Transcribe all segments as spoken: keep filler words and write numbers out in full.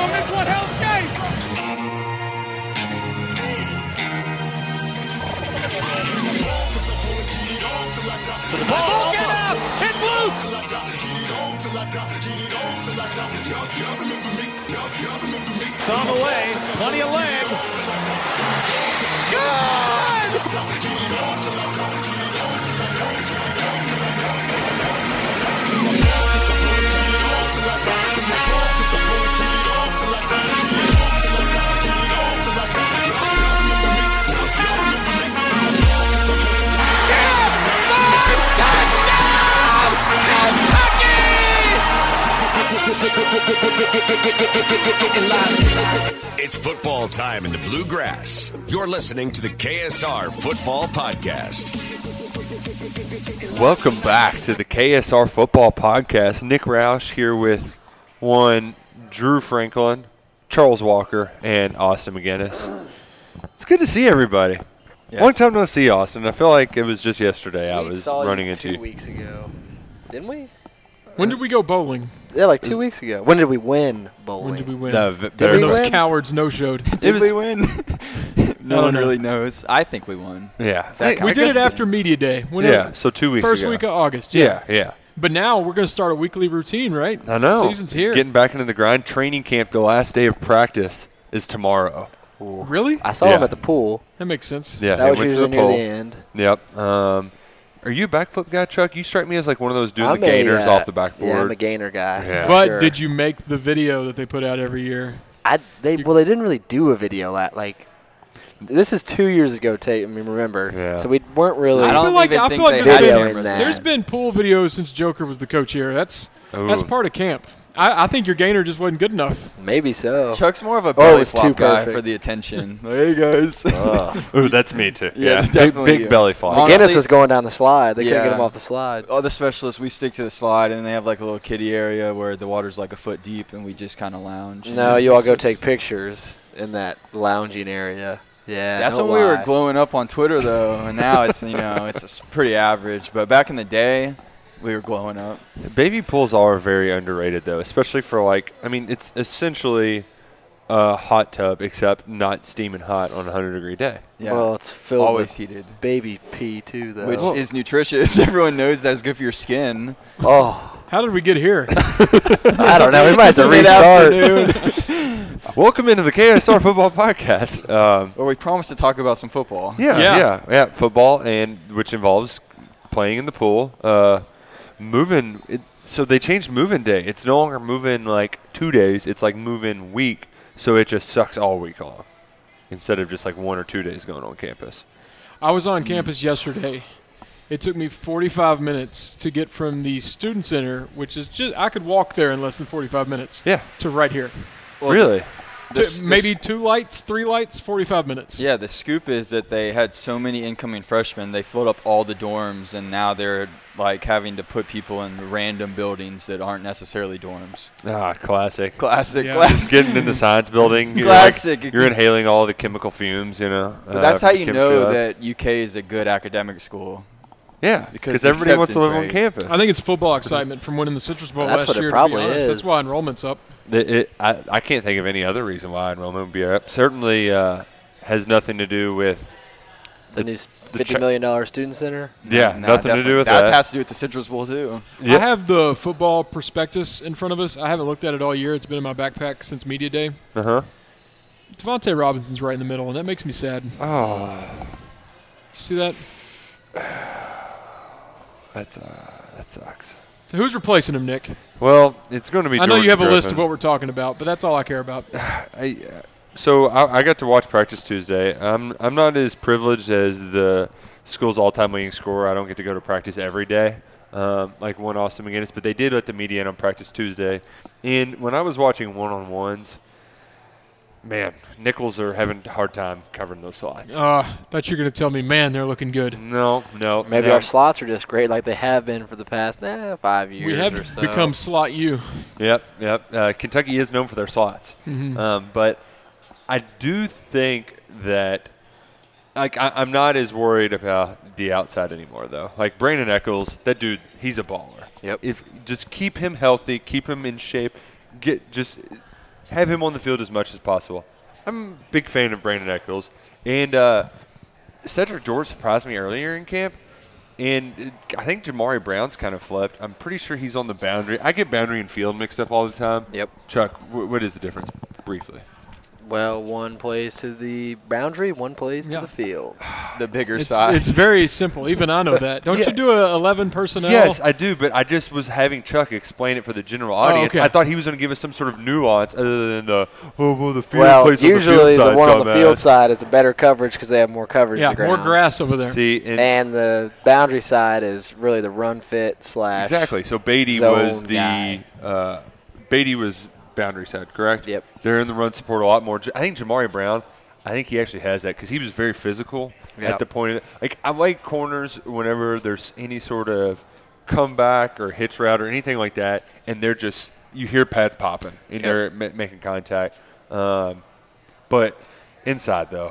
on this one, Hell's Gate! To the ball, get up! It's loose! It's on the way. Plenty of leg. It's football time in the Bluegrass. You're listening to the K S R Football Podcast. Welcome back to the K S R Football Podcast. Nick Roush here with one Drew Franklin, Charles Walker, and Austin McGinnis. It's good to see everybody. Yes. Long time no see, Austin. I feel like it was just yesterday I We was saw you running into two you. weeks ago, didn't we? When did we go bowling? Yeah, like two weeks ago. When did we win bowling? When did we win? No, v- Did better we than- Those win? cowards no-showed. Did was- we win? no I one don't know. really knows. I think we won. Yeah. That- We I did it guess- after Media Day. When Yeah, it- so two weeks First ago. week of August. Yeah, yeah. But now we're going to start a weekly routine, right? I know. Season's here. Getting back into the grind. Training camp, the last day of practice is tomorrow. Really? I saw Yeah. him at the pool. That makes sense. Yeah, that they was went to usually the near pole. the end. Yep. Um, are you a backflip guy, Chuck? You strike me as like one of those doing I'm the gainers a, uh, off the backboard. Yeah, I'm a gainer guy. Yeah. for But sure. did you make the video that they put out every year? I they well they didn't really do a video at like. This is two years ago. Tape. I mean, remember? Yeah. So we weren't really. I I don't feel like, even I think feel like they there's had Video been, in cameras. that. there's been pool videos since Joker was the coach here. That's Ooh. that's part of camp. I, I think your gainer just wasn't good enough. Maybe so. Chuck's more of a Oh, belly it's too flop guy perfect. for the attention. hey, guys. Ugh. Ooh, that's me too. Yeah, Yeah, big, definitely big you. belly flop. Honestly- Guinness was going down the slide. They couldn't get Yeah. him off the slide. All the specialists, we stick to the slide, and they have like a little kiddie area where the water's like a foot deep, and we just kind of lounge. No, and you all go it's- take pictures in that lounging area. Yeah, That's no when we were lie. glowing up on Twitter, though, and now it's you know it's s- pretty average. But back in the day, we were glowing up. Baby pools are very underrated though, especially for like, I mean, it's essentially a hot tub except not steaming hot on a hundred degree day. Yeah, Well, it's filled always with heated, baby pee too, though. which is nutritious. Everyone knows that it's good for your skin. oh, How did we get here? I don't know. We might have to restart. Welcome into the K S R Football Podcast. Um, Or we promised to talk about some football. yeah, Yeah. yeah, yeah, football, and which involves playing in the pool, uh, moving. It, so they changed move-in day. It's no longer move-in like two days. It's like move-in week. So it just sucks all week long, instead of just like one or two days going on campus. I was on campus yesterday. It took me forty-five minutes to get from the student center, which is just I could walk there in less than forty-five minutes. Yeah. To right here. Really? This- To maybe this- two lights, three lights, forty-five minutes. Yeah, the scoop is that they had so many incoming freshmen, they filled up all the dorms, and now they're like having to put people in random buildings that aren't necessarily dorms. Ah, classic. Classic, Yeah. Just classic. getting in the science building. You're like- Classic. you're inhaling all the chemical fumes, you know. But uh, that's how from you chemistry know lab. that U K is a good academic school. Yeah, because because the everybody wants to live on acceptance rate. campus. I think it's football excitement from winning the Citrus Bowl That's last what it year. probably to be honest. is. That's why enrollment's up. It, it, I, I can't think of any other reason why enrollment would be up. Certainly uh, has nothing to do with The new the fifty tra- million dollar student center. yeah, Nah, nothing to do with that. that. has to do with the Citrus Bowl too. Yeah. I have the football prospectus in front of us. I haven't looked at it all year. It's been in my backpack since media day. Uh huh. Devontae Robinson's right in the middle, and that makes me sad. Oh, See that? that's uh, that sucks. So who's replacing him, Nick? Well, it's going to be. I know you have Jordan a list of Griffin. what we're talking about, but that's all I care about. I, uh, so I, I got to watch practice Tuesday. I'm I'm not as privileged as the school's all-time leading scorer. I don't get to go to practice every day, um, like one Austin McGinnis. But they did let the media in on practice Tuesday. And when I was watching one-on-ones, man, nickels are having a hard time covering those slots. Uh, thought you were going to tell me, man, they're looking good. No, no. Maybe no. our slots are just great, like they have been for the past eh, five years We have or so. become slot U. Yep, yep. Uh, Kentucky is known for their slots, Mhm. um, but I do think that, like, I, I'm not as worried about the outside anymore, though. Like Brandon Eccles, that dude, he's a baller. Yep. If just keep him healthy, keep him in shape, get just have him on the field as much as possible. I'm a big fan of Brandon Eccles. And uh, Cedric George surprised me earlier in camp. And I think Jamari Brown's kind of flipped. I'm pretty sure he's on the boundary. I get boundary and field mixed up all the time. Yep. Chuck, wh- what is the difference, briefly? Well, one plays to the boundary, one plays Yeah. to the field. The bigger It's, side. it's very simple. Even I know that. Don't Yeah. you do a eleven personnel? Yes, I do, but I just was having Chuck explain it for the general audience. okay. I thought he was going to give us some sort of nuance other than the, oh, well, the field Well, plays usually on the, the, field side, one on the dumbass. field side is a better coverage because they have more coverage. Yeah, of the more ground. grass over there. See, and And the boundary side is really the run fit slash. exactly. So Beatty zone was the guy. uh, Beatty was boundary side, correct? Yep. They're in the run support a lot more. I think Jamari Brown, I think he actually has that because he was very physical Yep. at the point. Of, like I like corners whenever there's any sort of comeback or hitch route or anything like that, and they're just you hear pads popping and Yep. they're ma- making contact. Um, but inside though,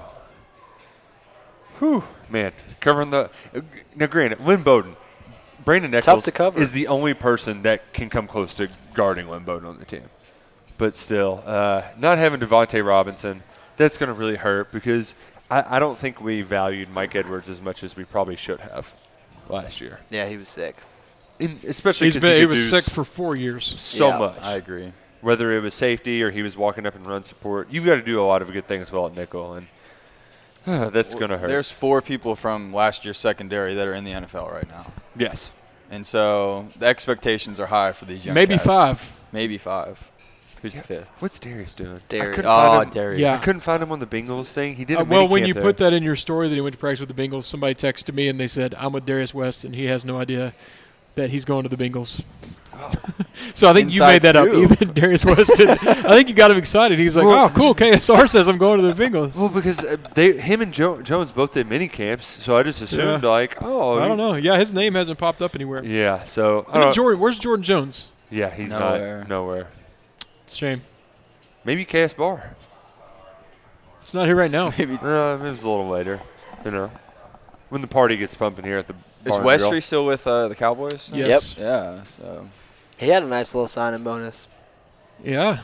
whew, man, covering the now. Granted, Lynn Bowden. Brandon Eccles to cover. is the only person that can come close to guarding Lynn Bowden on the team. But still, uh, not having Devontae Robinson, that's going to really hurt because I, I don't think we valued Mike Edwards as much as we probably should have last year. Yeah, he was sick. In, especially He's because been, he, he could was do sick for four years. so Yeah, much. I agree. Whether it was safety or he was walking up and run support, you've got to do a lot of good things well at nickel, and uh, that's going to hurt. There's four people from last year's secondary that are in the N F L right now. yes. And so the expectations are high for these young Maybe cats. five. Maybe five. Who's the fifth? What's Darius doing? I Darius. couldn't Oh, find him. Darius. Yeah. I couldn't find him on the Bengals thing. He did. Uh, a well, when minicamp you there. put that in your story that he went to practice with the Bengals, somebody texted me and they said, I'm with Darius West, and he has no idea that he's going to the Bengals. So I think you Inside made that scoop. up. Even Darius West did. I think you got him excited. He was like, Well- oh, cool, K S R says I'm going to the Bengals. Well, because uh, they, him and jo- Jones both did mini camps, so I just assumed Yeah. like, oh, I don't know. Yeah, his name hasn't popped up anywhere. Yeah, so I I mean, don't- Jordan, where's Jordan Jones? yeah, he's Nowhere. not nowhere. It's a shame. Maybe K S Barr. It's not here right now. Maybe. Uh, it was a little later, you know, when the party gets pumping here at the. Is Bar and Westry Grill. still with uh, the Cowboys? Yes. Yeah. So He had a nice little signing bonus. Yeah.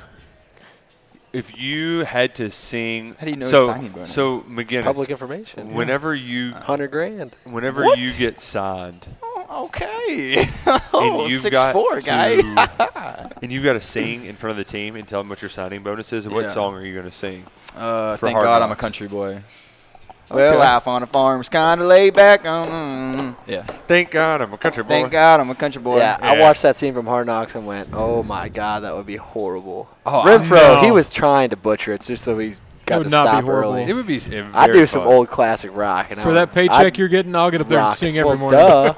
If you had to sing, How do you know so his signing bonus? so It's McGinnis, public information. whenever you Hundred grand. whenever What? you get signed, oh, okay. and oh, you've six got four guy. to- and you've got to sing in front of the team and tell them what your signing bonus is. What Yeah. song are you going to sing? Uh, For thank Hard God I'm a Knocks. country boy. Well, life on a farm's kind of laid back. Mm, yeah. Thank God I'm a country boy. Thank God I'm a country boy. Yeah, I Yeah. watched that scene from Hard Knocks and went, "Oh my God, that would be horrible." Oh, I Renfro, know. he was trying to butcher it just so he got would to not be stop horrible. early. It would be. uh, Very I'd do some fun. old classic rock. And I For would- that paycheck I'd you're getting, I'll get up there and rock. sing every well, morning. Duh.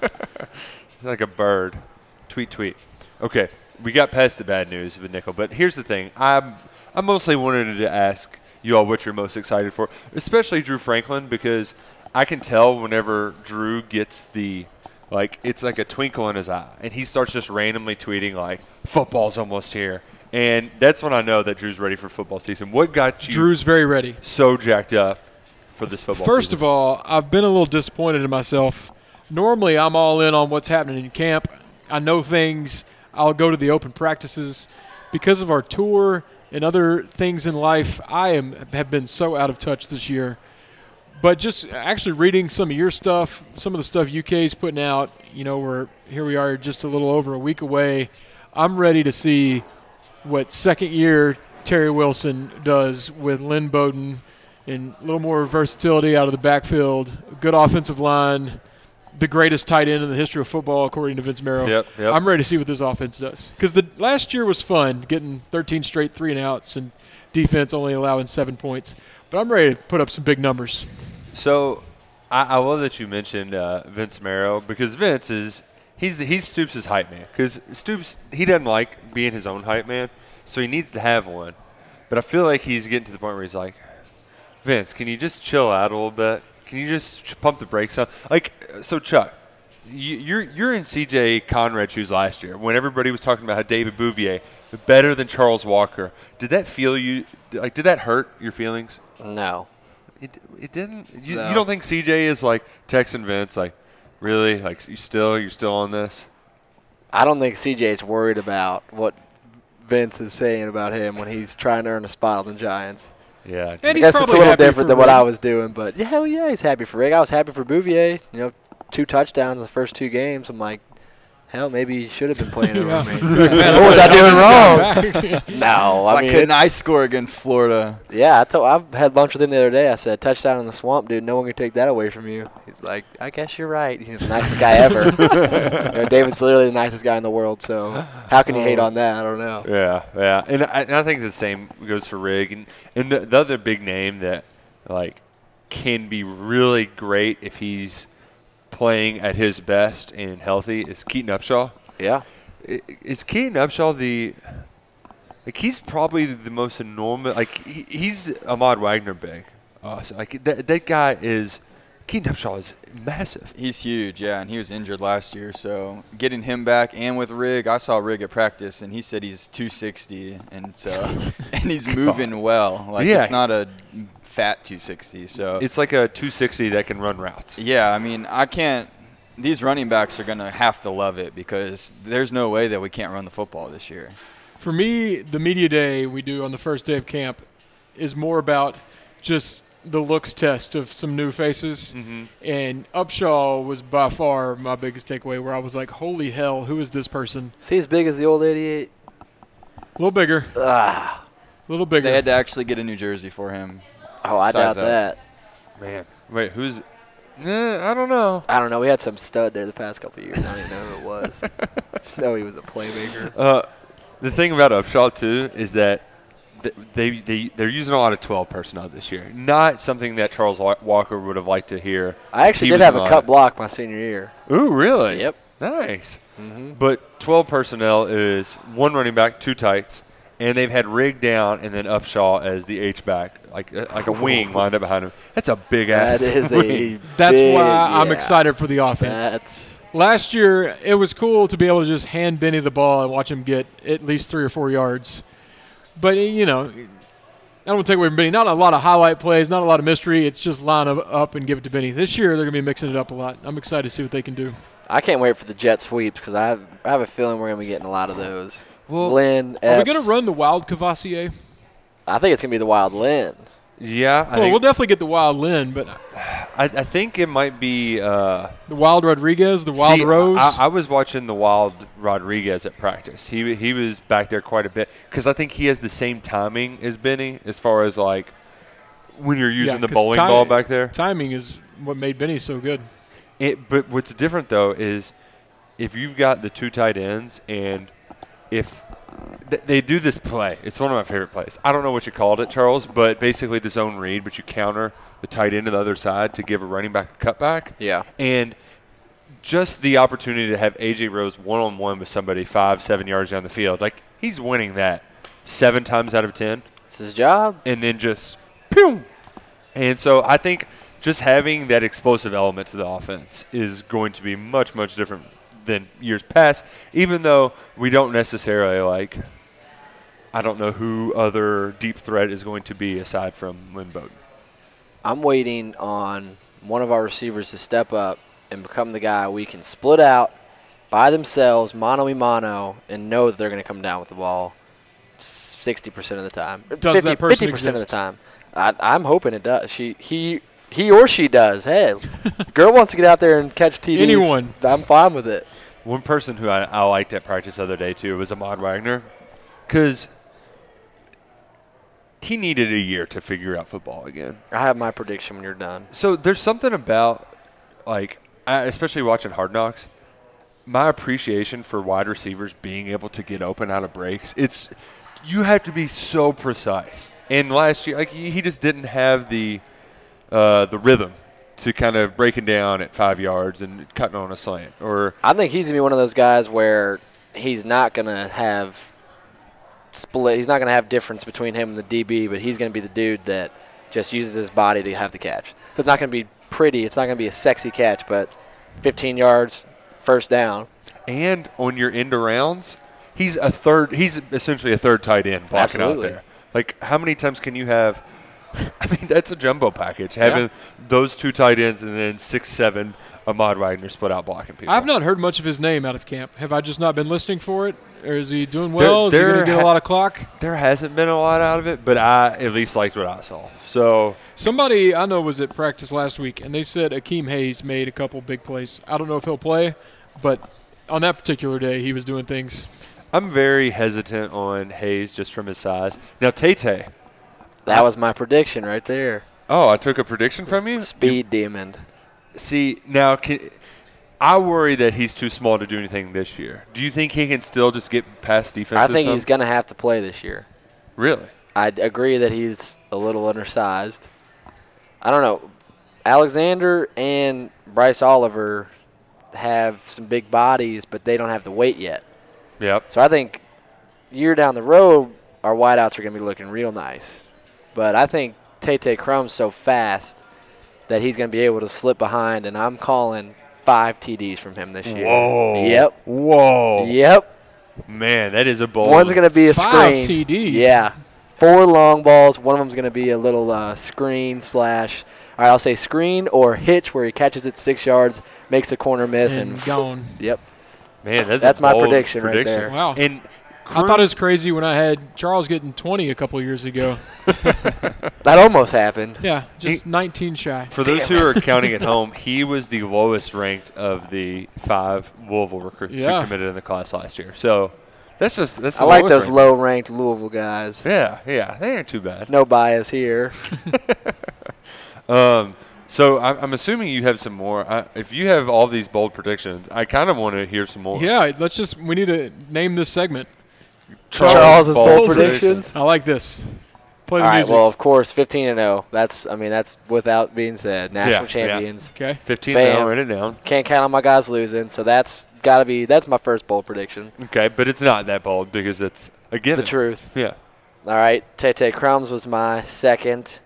Like a bird. Tweet, tweet. Okay, we got past the bad news with Nickel, but here's the thing. I'm, I mostly wanted to ask you all what you're most excited for, especially Drew Franklin, because I can tell whenever Drew gets the, like, it's like a twinkle in his eye, and he starts just randomly tweeting, like, football's almost here. And that's when I know that Drew's ready for football season. What got you Drew's very ready. so jacked up for this football First season? of all, I've been a little disappointed in myself. Normally, I'm all in on what's happening in camp. I know things. I'll go to the open practices. Because of our tour and other things in life, I am have been so out of touch this year. But just actually reading some of your stuff, some of the stuff U K's putting out, you know, we're here we are just a little over a week away. I'm ready to see what second year Terry Wilson does with Lynn Bowden and a little more versatility out of the backfield, good offensive line, the greatest tight end in the history of football, according to Vince Marrow. Yep, yep. I'm ready to see what this offense does. Because the last year was fun, getting thirteen straight three and outs and defense only allowing seven points. But I'm ready to put up some big numbers. So, I, I love that you mentioned uh, Vince Marrow because Vince is he's he's Stoops' hype man because Stoops he doesn't like being his own hype man, so he needs to have one. But I feel like he's getting to the point where he's like, Vince, can you just chill out a little bit? Can you just pump the brakes on? Like, so Chuck, you, you're you're in C J Conrad's shoes last year when everybody was talking about how David Bouvier was better than Charles Walker. Did that feel you like? Did that hurt your feelings? No. It, it didn't. You, No. you don't think C J is like texting Vince like, really? Like you still you're still on this? I don't think C J's worried about what Vince is saying about him when he's trying to earn a spot on the Giants. Yeah. And I he's guess it's a probably little happy different for than what I Rig. was doing, but yeah, hell yeah, he's happy for Rig. I was happy for Bouvier. You know, two touchdowns in the first two games. I'm like, hell, maybe he should have been playing over Yeah. me. Man, What was I doing this guy back. No, Why I mean, couldn't it's- I score against Florida? yeah, I told I had lunch with him the other day. I said, touchdown in the swamp, dude. No one can take that away from you. He's like, I guess you're right. He's the nicest guy ever. You know, David's literally the nicest guy in the world. So how can you hate on that? I don't know. Yeah, yeah, and I, and I think the same goes for Rig, and and the, the other big name that like can be really great if he's playing at his best and healthy is Keaton Upshaw. Yeah. I- Is Keaton Upshaw the like he's probably the most enormous like he, he's Ahmad Wagner big. Uh, so like that that guy is Keaton Upshaw is massive. He's huge, yeah, and he was injured last year. So getting him back and with Rig, I saw Rig at practice, and he said he's two sixty, and so and he's moving well. Like Yeah. it's not a fat two sixty. So It's like a two sixty that can run routes. yeah, I mean, I can't. These running backs are gonna have to love it because there's no way that we can't run the football this year. For me, the media day we do on the first day of camp is more about just the looks test of some new faces. Mm-hmm. And Upshaw was by far my biggest takeaway, where I was like, holy hell, who is this person? Is he as big as the old eighty-eight? A little bigger, Ah. a little bigger. They had to actually get a new jersey for him. Oh, I Size doubt up. that. Man, wait, who's? Eh, I don't know. I don't know. We had some stud there the past couple of years. I don't even know who it was. Just know he was a playmaker. Uh, the thing about Upshaw too is that th- they they they're using a lot of twelve personnel this year. Not something that Charles Wa- Walker would have liked to hear. I actually He did was have a on cut it. block my senior year. Ooh, really? Yep. Nice. Mm-hmm. But twelve personnel is one running back, two tights, and they've had Rig down and then Upshaw as the H back, like uh, like a wing lined up behind him. That's a big That ass. is a wing. That's big- why I'm yeah. excited for the offense. That's Last year, it was cool to be able to just hand Benny the ball and watch him get at least three or four yards. But, you know, I don't want to take away from Benny. Not a lot of highlight plays, not a lot of mystery. It's just line up, up and give it to Benny. This year, they're going to be mixing it up a lot. I'm excited to see what they can do. I can't wait for the jet sweeps because I have, I have a feeling we're going to be getting a lot of those. Well, Lynn, Are we Epps. going to run the wild Cavassier? I think it's going to be the Wild Lynn. Yeah, I, Well, think, we'll definitely get the wild Lynn, but I, I think it might be. Uh, the wild Rodriguez, the wild See, Rose. I, I was watching the Wild Rodriguez at practice. He he was back there quite a bit because I think he has the same timing as Benny as far as like when you're using Yeah, the 'cause bowling ti- ball back there. Timing is what made Benny so good. It, but what's different though is if you've got the two tight ends and if th- they do this play, it's one of my favorite plays. I don't know what you called it, Charles, but basically the zone read, but you counter the tight end to the other side to give a running back a cutback. Yeah. And just the opportunity to have A J Rose one-on-one with somebody five, seven yards down the field, like he's winning that seven times out of ten. It's his job. And then just pew. And so I think just having that explosive element to the offense is going to be much, much different than years past, even though we don't necessarily like I don't know who other deep threat is going to be aside from Lynn Bowden. I'm waiting on one of our receivers to step up and become the guy we can split out by themselves, mano a mano, and know that they're going to come down with the ball sixty percent of the time. Does that person fifty percent of the exist? time. I, I'm hoping it does. She, he, he or she does. Hey, girl wants to get out there and catch T Ds. Anyone. I'm fine with it. One person who I, I liked at practice the other day, too, was Ahmad Wagner because he needed a year to figure out football again. I have my prediction when you're done. So there's something about, like, I, especially watching Hard Knocks, my appreciation for wide receivers being able to get open out of breaks. It's you have to be so precise. And last year, like he he just didn't have the uh, the rhythm to kind of breaking down at five yards and cutting on a slant. Or I think he's going to be one of those guys where he's not going to have split. He's not going to have difference between him and the D B, but he's going to be the dude that just uses his body to have the catch. So it's not going to be pretty. It's not going to be a sexy catch, but fifteen yards, first down. and on your end arounds, he's a third. He's essentially a third tight end blocking Absolutely. out there. Like, how many times can you have? I mean, that's a jumbo package. Having Yeah. those two tight ends and then six, seven Ahmad Wagner split out blocking people. I've not heard much of his name out of camp. Have I just not been listening for it? Or is he doing well? There- is he going there to get a ha- lot of clock? There hasn't been a lot out of it, but I at least liked what I saw. So Somebody I know was at practice last week, and they said Akeem Hayes made a couple big plays. I don't know if he'll play, but on that particular day, he was doing things. I'm very hesitant on Hayes just from his size. Now, Tate. That was my prediction right there. Oh, I took a prediction from you? Speed demon. See, now, can, I worry that he's too small to do anything this year. Do you think he can still just get past I defenses? think some? he's going to have to play this year. Really? I agree that he's a little undersized. I don't know. Alexander and Bryce Oliver have some big bodies, but they don't have the weight yet. Yep. So I think year down the road, our wideouts are going to be looking real nice. But I think Tate Crumb's so fast that he's going to be able to slip behind, and I'm calling five T Ds from him this year. Whoa. Yep. Whoa. Yep. Man, that is a bold. One's going to be a Five screen. T Ds. Yeah. Four long balls. One of them's going to be a little uh, screen slash, all right, I'll say screen or hitch where he catches it six yards, makes a corner miss, and, And gone. Yep. Man, that's, That's a my bold prediction right there. Wow. And I thought it was crazy when I had Charles getting twenty a couple years ago. That almost happened. Yeah, just He- nineteen shy. For those who are counting at home, he was the lowest ranked of the five Louisville recruits Yeah. who committed in the class last year. So that's just that's. I the like lowest those ranked. low-ranked Louisville guys. Yeah, yeah, they ain't too bad. No bias here. Um, so I'm, I'm assuming you have some more. I, if you have all these bold predictions, I kind of want to hear some more. Yeah, let's just, we need to name this segment. Charles's bold predictions. I like this. Play All the right, music. well, of course, fifteen and oh. That's, I mean, that's without being said. National Yeah, yeah. champions. okay. fifteen Bam. now, write it down. Can't count on my guys losing, so that's got to be, that's my first bold prediction. Okay, but it's not that bold because it's again The truth. Yeah. All right, Tate Crumbs was my second.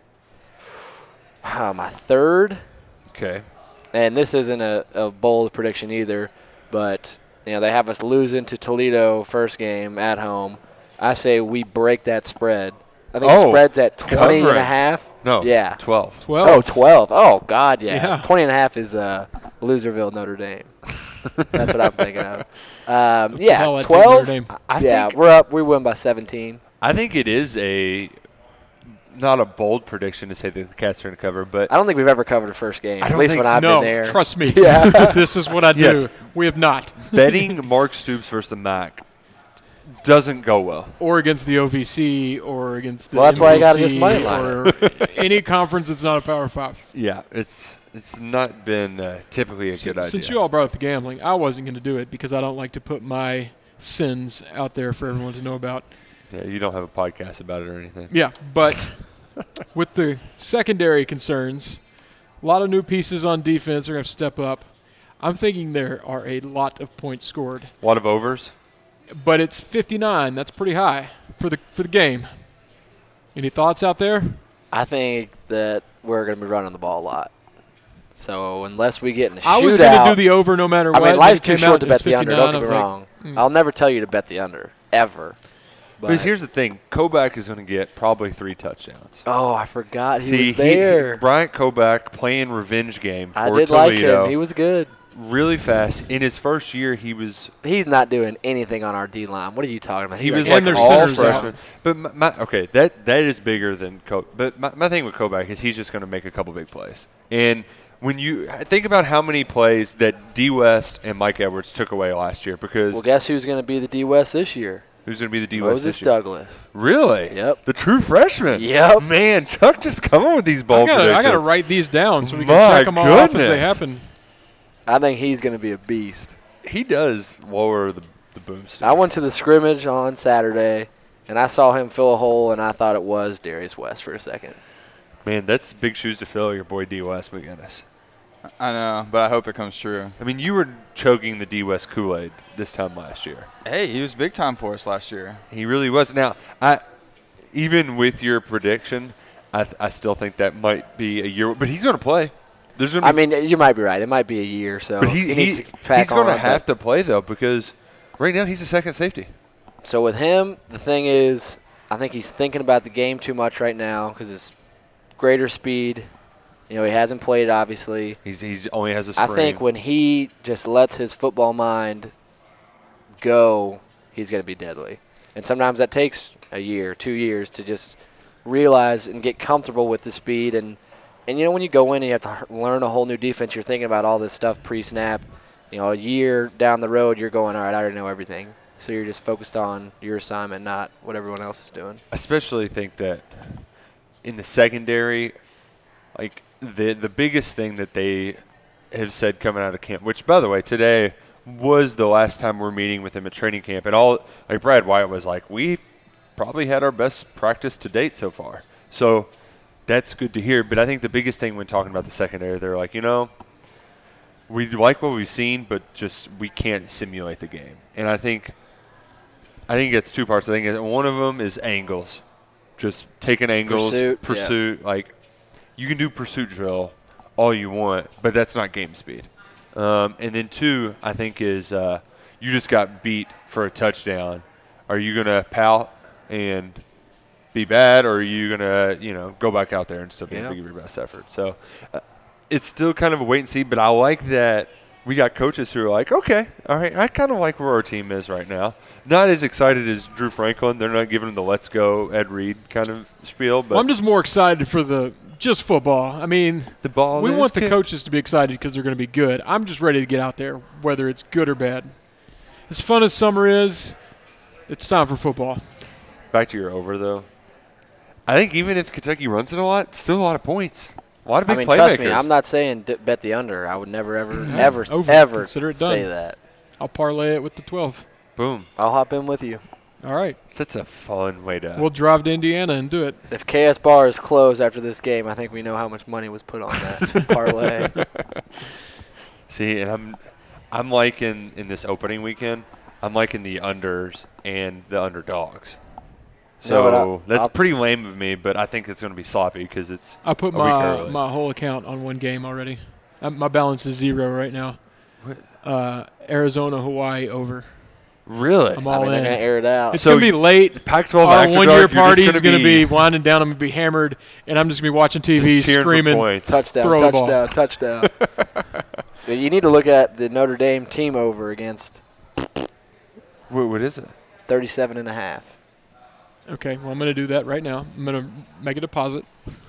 Uh, my third, Okay. and this isn't a, a bold prediction either, but you know they have us losing to Toledo first game at home. I say we break that spread. I think the Oh, spread's at twenty and covering. a half. No. Yeah. Twelve. twelve. Oh, twelve. Oh, God, yeah. Yeah. twenty and a half is uh, Loserville, Notre Dame. That's what I'm thinking of. Um, Hell, yeah, I'd take twelve. Notre Dame. I yeah, think we're up. We win by seventeen. I think it is a not a bold prediction to say that the Cats are going to cover, but I don't think we've ever covered a first game, I at don't least think- when I've no, been there. trust me. Yeah. This is what I do. Yes. We have not. betting Mark Stoops versus the M A C doesn't go well. Or against the O V C or against the Well, that's why you gotta M V just C money line or any conference that's not a Power Five. Yeah, it's it's not been uh, typically a S- good idea. Since you all brought up the gambling, I wasn't going to do it because I don't like to put my sins out there for everyone to know about. yeah, you don't have a podcast about it or anything. Yeah, but with the secondary concerns, a lot of new pieces on defense are going to step up. I'm thinking there are a lot of points scored, A lot of overs. but it's fifty-nine. That's pretty high for the for the game. Any thoughts out there? I think that we're going to be running the ball a lot. So unless we get in a I shootout, was going to do the over no matter I what. mean, Then life's it too came out, short to it was bet the under. fifty-nine. Don't I get was me like, wrong. mm. I'll never tell you to bet the under ever. But, But here's the thing: Kobach is going to get probably three touchdowns. oh, I forgot he See, was there. He, Bryant Kobach playing revenge game for I did Toledo. like him. He was good. really fast. In his first year, he was He's not doing anything on our D line. What are you talking about? he He's was And like their all centers out. freshmen. But my, my, okay, that that is bigger than Ko. But my, my thing with Kobach is he's just going to make a couple big plays. And when you think about how many plays that D West and Mike Edwards took away last year, because Well, guess who's going to be the D West this year? who's going to be the D West Moses this year? Douglas. Really? Yep. The true freshman. Yep. Man, Chuck just coming with these I bold gotta, I predictions. gotta write these down so we can My check them all off as they goodness. happen. I think he's going to be a beast. He does lower the the boomstick. I went to the scrimmage on Saturday, and I saw him fill a hole, and I thought it was Darius West for a second. Man, that's big shoes to fill, your boy D West McGinnis. I know, but I hope it comes true. I mean, you were choking the D West Kool-Aid this time last year. Hey, he was big time for us last year. He really was. Now, I even with your prediction, I, I still think that might be a year. But he's going to play. There's gonna I be, mean, you might be right. It might be a year, so but he, he needs to pack he's going to on, have but- to play though because right now he's a second safety. So with him, the thing is, I think he's thinking about the game too much right now because it's greater speed, You know, he hasn't played, obviously. He's he's only has a spring. I think when he just lets his football mind go, he's going to be deadly. And sometimes that takes a year, two years to just realize and get comfortable with the speed. And, and you know, when you go in and you have to learn a whole new defense, you're thinking about all this stuff pre-snap. You know, a year down the road, you're going, all right, I already know everything. So you're just focused on your assignment, not what everyone else is doing. I especially think that in the secondary, like the the biggest thing that they have said coming out of camp, which, by the way, today – was the last time we're meeting with him at training camp. And all, like Brad Wyatt was like, we probably had our best practice to date so far. So that's good to hear. But I think the biggest thing when talking about the secondary, they're like, you know, we like what we've seen, but just we can't simulate the game. And I think I think it's two parts. I think one of them is angles, just taking angles, Pursuit, pursuit. Yeah. Like you can do pursuit drill all you want, but that's not game speed. Um, and then two, I think, is uh, you just got beat for a touchdown. Are you going to pout and be bad, or are you going to, you know, go back out there and still be able to give your best effort? So uh, it's still kind of a wait and see, but I like that we got coaches who are like, okay, all right, I kind of like where our team is right now. Not as excited as Drew Franklin. They're not giving him the let's go Ed Reed kind of spiel. But well, I'm just more excited for the – just football. I mean, the ball we want the kicked. coaches to be excited because they're going to be good. I'm just ready to get out there, whether it's good or bad. As fun as summer is, it's time for football. Back to your over, though. I think even if Kentucky runs it a lot, still a lot of points. A lot of big I mean, playmakers. trust me, I'm not saying d- bet the under. I would never, ever, Yeah, ever, over. ever Consider it done. say that. I'll parlay it with the twelve. Boom. I'll hop in with you. All right. That's a fun way to. We'll drive to Indiana and do it. If K S Bar is closed after this game, I think we know how much money was put on that parlay. See, and I'm, I'm liking in this opening weekend, I'm liking the unders and the underdogs. So You know what, I- that's I'll- pretty lame of me, but I think it's going to be sloppy because it's. I put a week my early. my whole account on one game already. Um, my balance is zero right now. Uh, Arizona, Hawaii over. Really? I'm I all mean, they're in. going to air it out. It's So going to be late. Pac twelve Our Actor one-year Dog, you're party just is going to be be winding down. I'm going to be hammered, and I'm just going to be watching T V, just cheering for screaming. points. touchdown, Throw the ball. touchdown, touchdown. But you need to look at the Notre Dame team over against What, what is it? thirty-seven and a half. Okay, well, I'm going to do that right now. I'm going to make a deposit.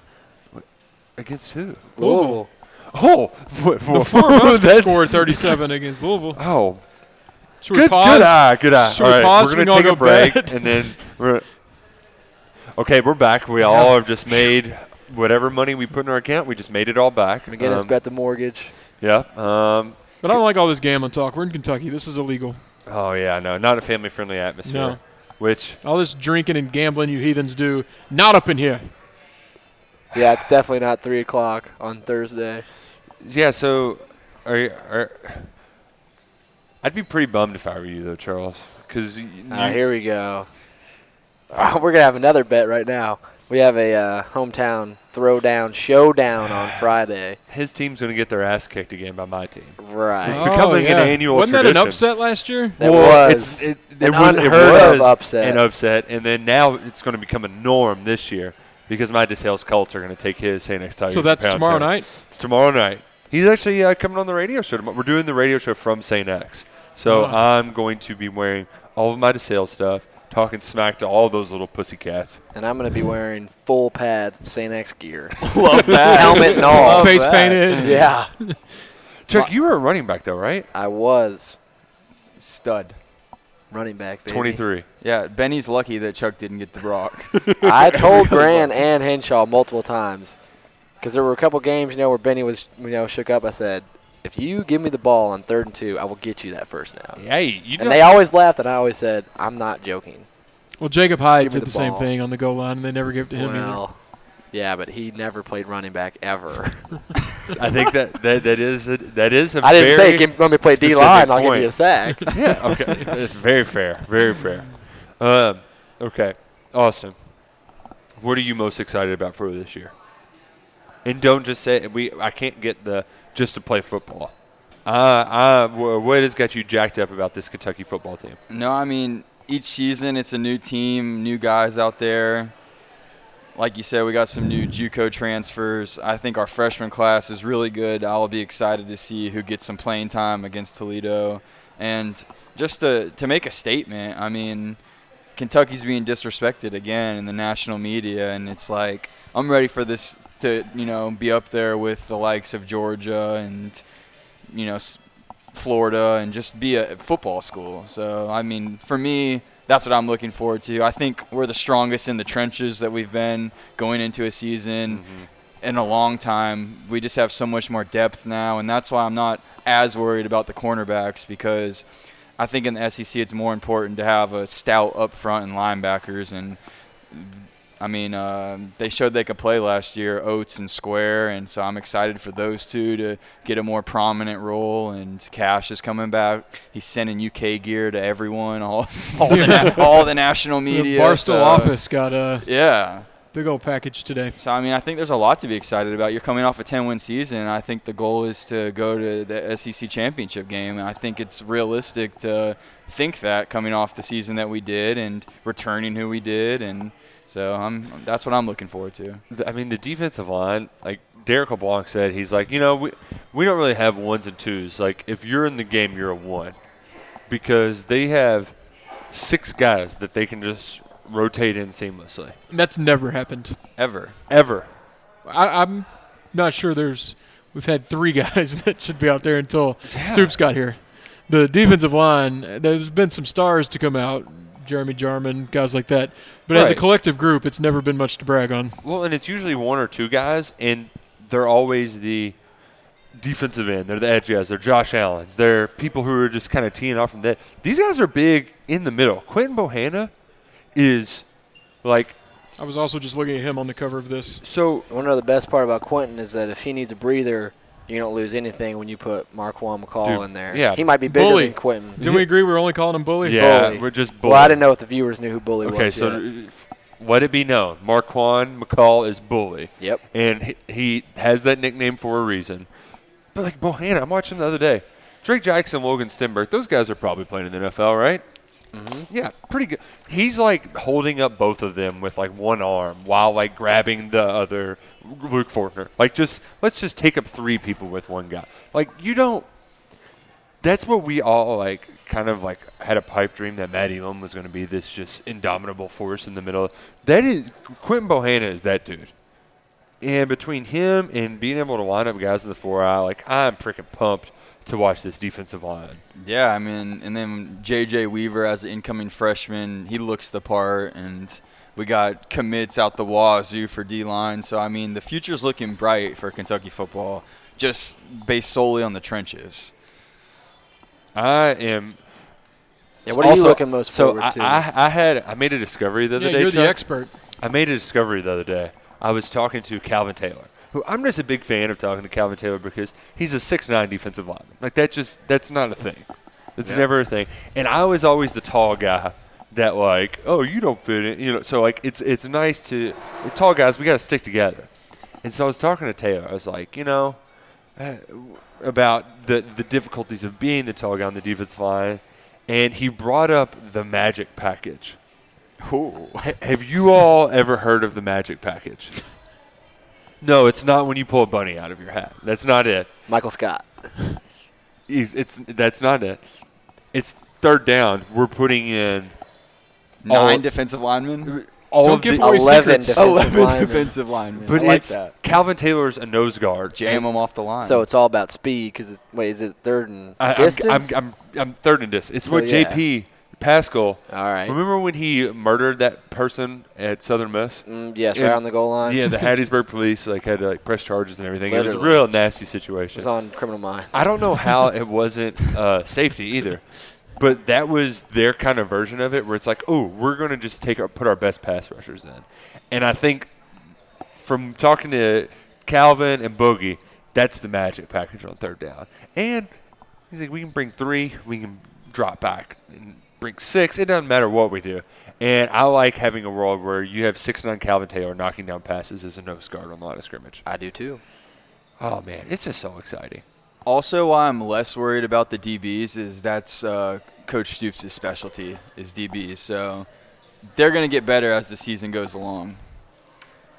Against who? Louisville. Oh, The four of us could score thirty-seven against Louisville. Oh, Should we good, pause? good eye, good eye. Should All we right, pause? we're We gonna can take all a go break, bed? and then we're okay. We're back. We all have just made whatever money we put in our account. We just made it all back. McGinnis Um, bet the mortgage. Yeah. Um, But I don't like all this gambling talk. We're in Kentucky. This is illegal. oh yeah, no, not a family-friendly atmosphere. No. Which All this drinking and gambling you heathens do, not up in here. Yeah, it's definitely not three o'clock on Thursday. yeah. So, are, you- are I'd be pretty bummed if I were you though, Charles, because Uh, here we go. Uh, we're going to have another bet right now. We have a uh, hometown throwdown showdown on Friday. his team's going to get their ass kicked again by my team. Right. It's becoming an annual Wasn't tradition. that an upset last year? That well, was it's, it, an it was, it unheard of was upset. an upset, and then now it's going to become a norm this year because my DeSales Colts are going to take his Saint X Tigers. So that's to Pound tomorrow Town. night? It's tomorrow night. He's actually uh, coming on the radio show tomorrow. We're doing the radio show from Saint X. So Oh. I'm going to be wearing all of my DeSales stuff, talking smack to all those little pussycats. And I'm going to be wearing full pads, Saint X gear. Love that. Helmet and all. Face that. painted. Yeah, Chuck, you were a running back though, right? I was Stud. running back, baby. twenty-three. Yeah, Benny's lucky that Chuck didn't get the rock. I told Grant and Henshaw multiple times because there were a couple games, you know, where Benny was, you know, shook up. I said, if you give me the ball on third and two, I will get you that first down. Hey, you know. And they always laughed, and I always said, I'm not joking. Well, Jacob Hyde Give me did the the same ball. thing on the goal line, and they never gave it to him either. Well, yeah, but he never played running back ever. I think that that, that is a, that is a I didn't say very give, let me play D specific line. I'll give point. you a sack. Yeah, okay. It's very fair. Very fair. Um, okay. Austin, what are you most excited about for this year? And don't just say we. I can't get the just to play football. Uh, uh, wh- what has got you jacked up about this Kentucky football team? No, I mean, each season it's a new team, new guys out there. like you said, we got some new JUCO transfers. I think our freshman class is really good. I'll be excited to see who gets some playing time against Toledo. And just to, to make a statement, I mean, Kentucky's being disrespected again in the national media, and it's like I'm ready for this to, you know, be up there with the likes of Georgia and, you know, Florida and just be a football school. So, I mean, for me, that's what I'm looking forward to. I think we're the strongest in the trenches that we've been going into a season mm-hmm. in a long time. We just have so much more depth now, and that's why I'm not as worried about the cornerbacks, because I think in the S E C it's more important to have a stout up front and linebackers. And, I mean, uh, they showed they could play last year, Oates and Square, and so I'm excited for those two to get a more prominent role. And Cash is coming back. He's sending U K gear to everyone, all all, the, na- all the national media. The Barstool so, office got a yeah. big old package today. So, I mean, I think there's a lot to be excited about. You're coming off a ten-win season, and I think the goal is to go to the S E C championship game. And I think it's realistic to think that coming off the season that we did and returning who we did. And so I'm that's what I'm looking forward to. I mean, the defensive line, like Derek LeBlanc said, he's like, you know, we, we don't really have ones and twos. Like, if you're in the game, you're a one. Because they have six guys that they can just – rotate in seamlessly. That's never happened. Ever. Ever. I, I'm not sure there's – we've had three guys that should be out there until yeah. Stoops got here. The defensive line, there's been some stars to come out, Jeremy Jarman, guys like that. But right. as a collective group, it's never been much to brag on. Well, and it's usually one or two guys, and they're always the defensive end. They're the edge guys. They're Josh Allens. They're people who are just kind of teeing off from that. These guys are big in the middle. Quentin Bohanna is like – I was also just looking at him on the cover of this. So – I want to know the best part about Quentin is that if he needs a breather, you don't lose anything when you put Marquand McCall dude, in there. Yeah. He might be bigger Bully. than Quentin. Didn't we agree we're only calling him Bully? Yeah, Bully. we're just Bully. Well, I didn't know if the viewers knew who Bully okay, was so yet. let it be known. Marquand McCall is Bully. Yep. And he, he has that nickname for a reason. But, like, Bohanna, I'm watching the other day. Drake Jackson, Logan Stenberg, those guys are probably playing in the N F L, right? Mm-hmm. Yeah, pretty good. He's, like, holding up both of them with, like, one arm while, like, grabbing the other Luke Fortner. Like, just let's just take up three people with one guy. Like, you don't – that's what we all, like, kind of, like, had a pipe dream that Matt Elam was going to be this just indomitable force in the middle. That is – Quentin Bohanna is that dude. And between him and being able to line up guys in the four eye, like, I'm freaking pumped to watch this defensive line. Yeah, I mean, and then J J Weaver as an incoming freshman, he looks the part, and we got commits out the wazoo for D-line. So, I mean, the future's looking bright for Kentucky football, just based solely on the trenches. I am. Yeah, what are also, you looking most so forward I, to? I, I had I made a discovery the other yeah, day. you're Chuck. the expert. I made a discovery the other day. I was talking to Calvin Taylor, who I'm just a big fan of talking to Calvin Taylor because he's a six nine defensive lineman. Like, that just – that's not a thing. It's yeah. never a thing. And I was always the tall guy that, like, oh, you don't fit in. You know, so, like, it's it's nice to – tall guys, we got to stick together. And so I was talking to Taylor. I was like, you know, uh, about the, the difficulties of being the tall guy on the defensive line. And he brought up the Magic Package. Ooh. Have you all ever heard of the Magic Package? No, it's not when you pull a bunny out of your hat. That's not it. Michael Scott. He's, it's that's not it. It's third down. We're putting in nine all, defensive linemen. All Don't of give the, away eleven secrets. defensive Eleven linemen. defensive linemen. But I like it's that. Calvin Taylor's a nose guard. Jam them off the line. So it's all about speed because – wait, is it third and I, distance? I'm, I'm, I'm, I'm third in distance. It's So, what yeah. J P Pascal. All right. Remember when he murdered that person at Southern Miss? Mm, yes, And- right on the goal line. Yeah, the Hattiesburg police like had to like press charges and everything. It was a Literally. real nasty It situation. was on Criminal Minds. I don't know how it wasn't uh, safety either, but that was their kind of version of it, where it's like, oh, we're going to just take our put our best pass rushers in, and I think from talking to Calvin and Boogie, that's the Magic Package on third down. And he's like, we can bring three, we can drop back and bring six. It doesn't matter what we do. And I like having a world where you have six nine Calvin Taylor knocking down passes as a nose guard on the line of scrimmage. I do too. Oh, man, it's just so exciting. Also, why I'm less worried about the D Bs is that's uh, Coach Stoops' specialty is D Bs. So they're going to get better as the season goes along.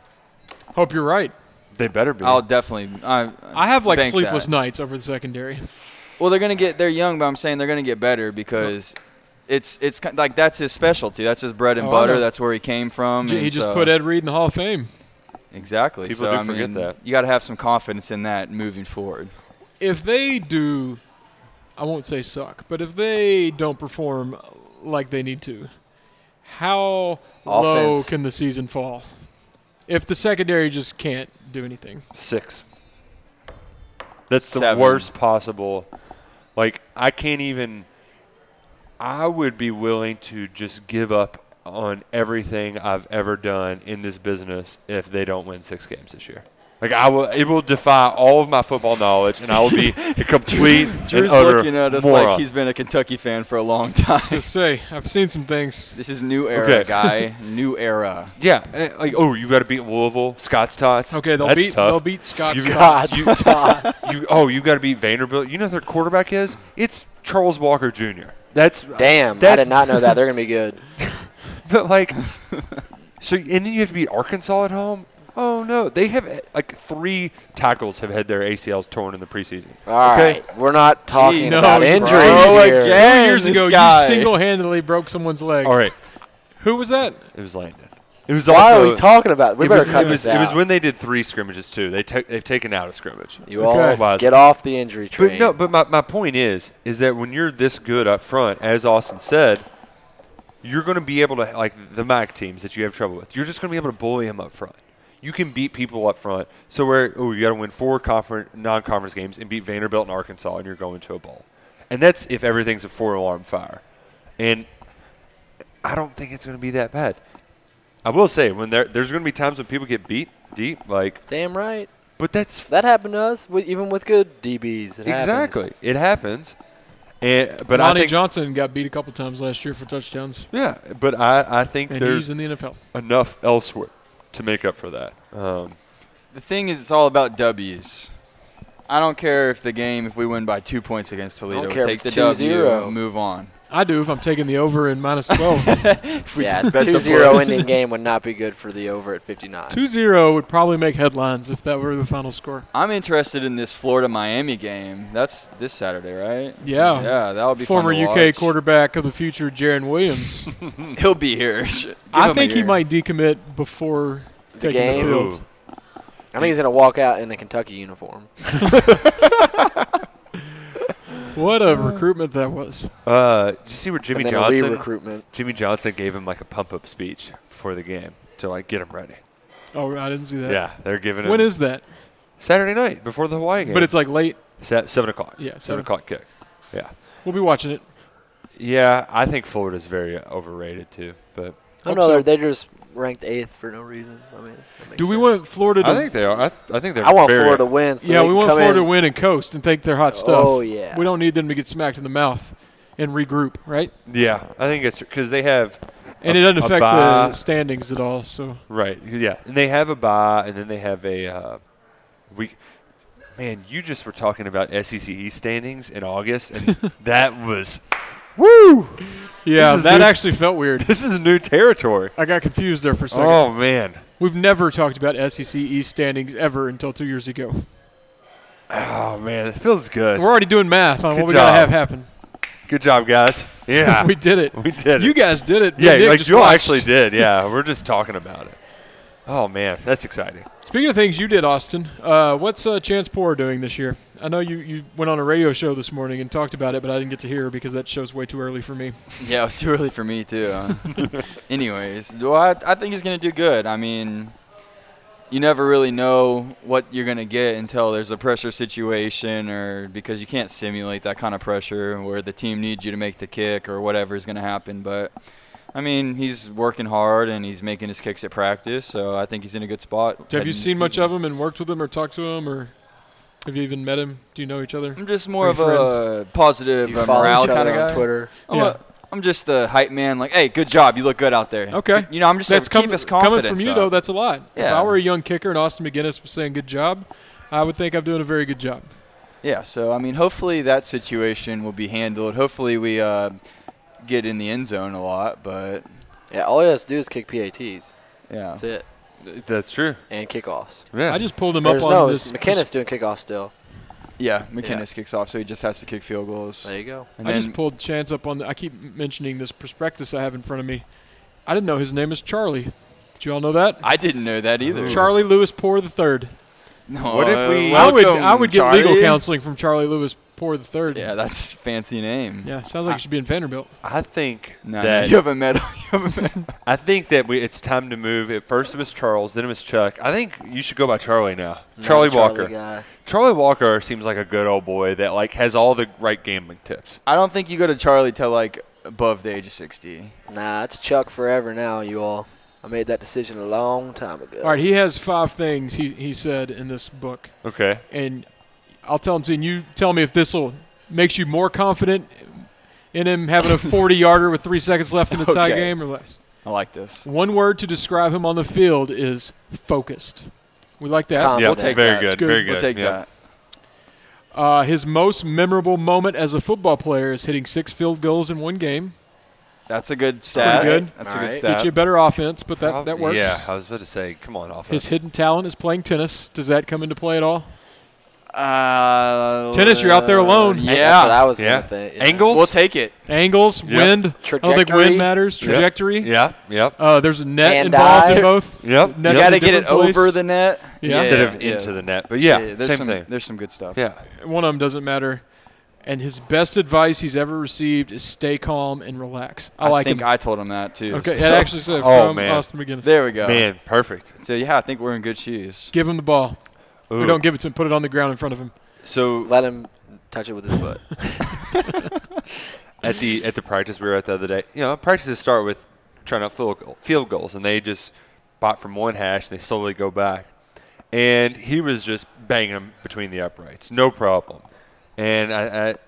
Hope you're right. They better be. I'll definitely. I, I have like bank sleepless that. nights over the secondary. Well, they're gonna get. They're young, but I'm saying they're gonna get better because it's it's kind like that's his specialty. That's his bread and Oh, I butter. know. That's where he came from. He and just so- put Ed Reed in the Hall of Fame. Exactly. People so do I forget mean, that. You got to have some confidence in that moving forward. If they do, I won't say suck, but if they don't perform like they need to, how low Offense. can the season fall? If the secondary just can't do anything. Six. That's Seven. the worst possible. Like, I can't even – I would be willing to just give up on everything I've ever done in this business if they don't win six games this year. Like, I will – it will defy all of my football knowledge, and I will be a complete Drew's and utter looking at us moron. like he's been a Kentucky fan for a long time. Just say, I've seen some things. This is new era, Okay. guy. New era. Yeah, eh, like, oh, you got to beat Louisville, Scott's Tots. Okay, they'll That's beat tough. they'll beat Scott You- Scott. You, you, oh, you got to beat Vanderbilt. You know who their quarterback is? It's Charles Walker Junior That's Damn, I That's, did not know that. They're going to be good. But like, so and then you have to beat Arkansas at home. Oh no, they have eh, like three tackles have had their A C Ls torn in the preseason. All okay? right, we're not talking Jeez, about no, injuries bro. here. Again. Two years this ago, guy. you single-handedly broke someone's leg. All right, Who was that? it was Landon. It was Why also. are we talking about? We it better was, cut it was, this it was out. when they did three scrimmages too. They took they've taken out a scrimmage. You Okay. all get off the injury train. But no, but my, my point is, is that when you're this good up front, as Austin said, you're going to be able to, like the M A C teams that you have trouble with, you're just going to be able to bully them up front. You can beat people up front. So where, oh, you got to win four conference, non-conference games and beat Vanderbilt and Arkansas, and you're going to a bowl. And that's if everything's a four-alarm fire. And I don't think it's going to be that bad. I will say, when there, there's going to be times when people get beat deep, like, Damn right. but that's That happened to us, with, even with good D Bs. It exactly happens. it happens. And but Lonnie I think Johnson got beat a couple times last year for touchdowns, yeah, but I, I think and there's he's in the N F L. enough elsewhere to make up for that. Um, The thing is, it's all about W's. I don't care if the game, if we win by two points against Toledo, care if take it's the two W zero. and move on. I do if I'm taking the over in minus twelve. If we Yeah, just bet the two zero points. ending game would not be good for the over at fifty-nine. two zero would probably make headlines if that were the final score. I'm interested in this Florida-Miami game. That's this Saturday, right? Yeah. Yeah, that'll be Former fun to U K watch. quarterback of the future, Jaron Williams. He'll be here. Give I him a think he year. might decommit before taking game? the field. I think he's going to walk out in a Kentucky uniform. What a recruitment that was. uh, did you see where Jimmy and then a Johnson? recruitment. Jimmy Johnson gave him like a pump-up speech before the game to like get him ready. Oh, I didn't see that. Yeah, they're giving him When is that? Saturday night before the Hawaii game. But it's like late. Se- seven o'clock. Yeah, seven seven. o'clock kick. Yeah, We'll be watching it. yeah. I think Florida's very overrated too. But I don't Hope know. so. They're, they're just ranked eighth for no reason. I mean, that makes Do we sense. want Florida to I think they are. I, th- I think they're. I want very, Florida to win. So Yeah, they we can want come Florida to in. win and coast and take their hot stuff. Oh, yeah. We don't need them to get smacked in the mouth and regroup, right? Yeah, I think it's because they have. And a- it doesn't a affect bye. the standings at all. So Right. Yeah, and they have a bye, and then they have a uh, week. Man, you just were talking about S E C East standings in August, and that was, woo! yeah, This is that new- actually felt weird. This is new territory. I got confused there for a second. Oh man. We've never talked about S E C East standings ever until two years ago. Oh man, it feels good. We're already doing math on Good what we gotta job. have happen. Good job, guys. Yeah, we did it. we did it. You guys did it. yeah, Nick like just you all watched. actually did. Yeah, we're just talking about it. Oh man, that's exciting. Speaking of things you did, Austin, uh, what's uh, Chance Poor doing this year? I know you, you went on a radio show this morning and talked about it, but I didn't get to hear because that show's way too early for me. Yeah, it was too early for me too. huh? Anyways, well, I, I think he's gonna do good. I mean, you never really know what you're gonna get until there's a pressure situation, or because you can't simulate that kind of pressure where the team needs you to make the kick or whatever is gonna happen. But I mean, he's working hard and he's making his kicks at practice, so I think he's in a good spot. Have heading you into seen the much season. of him and worked with him or talked to him, or have you even met him? Do you know each other? I'm just more Are of you a positive Do you uh, follow morale each other kind of on guy. Twitter? I'm, Yeah. a, I'm just the hype man. Like, hey, good job. You look good out there. Okay. You know, I'm just That's to keep com- his coming confidence from you, up. though, that's a lot. If Yeah. I were a young kicker and Austin McGinnis was saying good job, I would think I'm doing a very good job. Yeah, so, I mean, hopefully that situation will be handled. Hopefully we uh, get in the end zone a lot, but, Yeah, all he has to do is kick P A Ts. yeah. That's it. That's true. and kickoffs. Yeah. I just pulled him There's up no on this. McKinnis doing kickoffs still. Yeah, McKinnis kicks off, so he just has to kick field goals. There you go. And I then just pulled Chance up on. The, I keep mentioning this prospectus I have in front of me. I didn't know his name is Charlie. Did you all know that? I didn't know that either. Charlie Lewis Poor the Third. No, What if we- I would welcome, I would get Charlie. legal counseling from Charlie Lewis Poor the Third. Yeah, that's a fancy name. Yeah, sounds like he should be in Vanderbilt. I think No, that no, you haven't met. You haven't met. I think that we, it's time to move. At first it was Charles, then it was Chuck. I think you should go by Charlie now. Not Charlie a Charlie Walker. guy. Charlie Walker seems like a good old boy that like has all the right gambling tips. I don't think you go to Charlie till like above the age of sixty. Nah, it's Chuck forever now, you all. I made that decision a long time ago. All right, he has five things he, he said in this book. Okay. And I'll tell him to, and you tell me if this will makes you more confident in him having a forty-yarder with three seconds left in the tie Okay. game or less. I like this. One word to describe him on the field is focused. We like that. Calm. Yeah, We'll take very that. good. It's good. Very good. We'll take yeah. that. Uh, his most memorable moment as a football player is hitting six field goals in one game. That's a good stat. good. That's All a good right. stat. Get you a better offense, but that, Prob- that works. Yeah, I was about to say, come on, offense. His hidden talent is playing tennis. Does that come into play at all? Uh, Tennis, you're out there alone. That's what Yeah. I was Yeah. going to think. Yeah. Angles? We'll take it. Angles, Yep. wind. I don't think Trajectory. wind matters. Yep. Trajectory. Yeah, yep. Uh, there's a net Hand involved eye. in both. Yep. Net's You in got a to get it different place. over the net Yeah. Instead of yeah. into the net. But yeah, there's same some, thing. There's some good stuff. Yeah. One of them doesn't matter. And his best advice he's ever received is stay calm and relax. I, I like think him. I told him that too. Okay, so- that actually said Oh, from man. Austin McGinnis. There we go. Man, perfect. So yeah, I think we're in good shoes. Give him the ball. Ooh. We don't give it to him. Put it on the ground in front of him. So Let him touch it with his foot. at the at the practice we were at the other day, you know, practices start with trying out field, goal, field goals, and they just bot from one hash and they slowly go back. And he was just banging them between the uprights, no problem. And I, I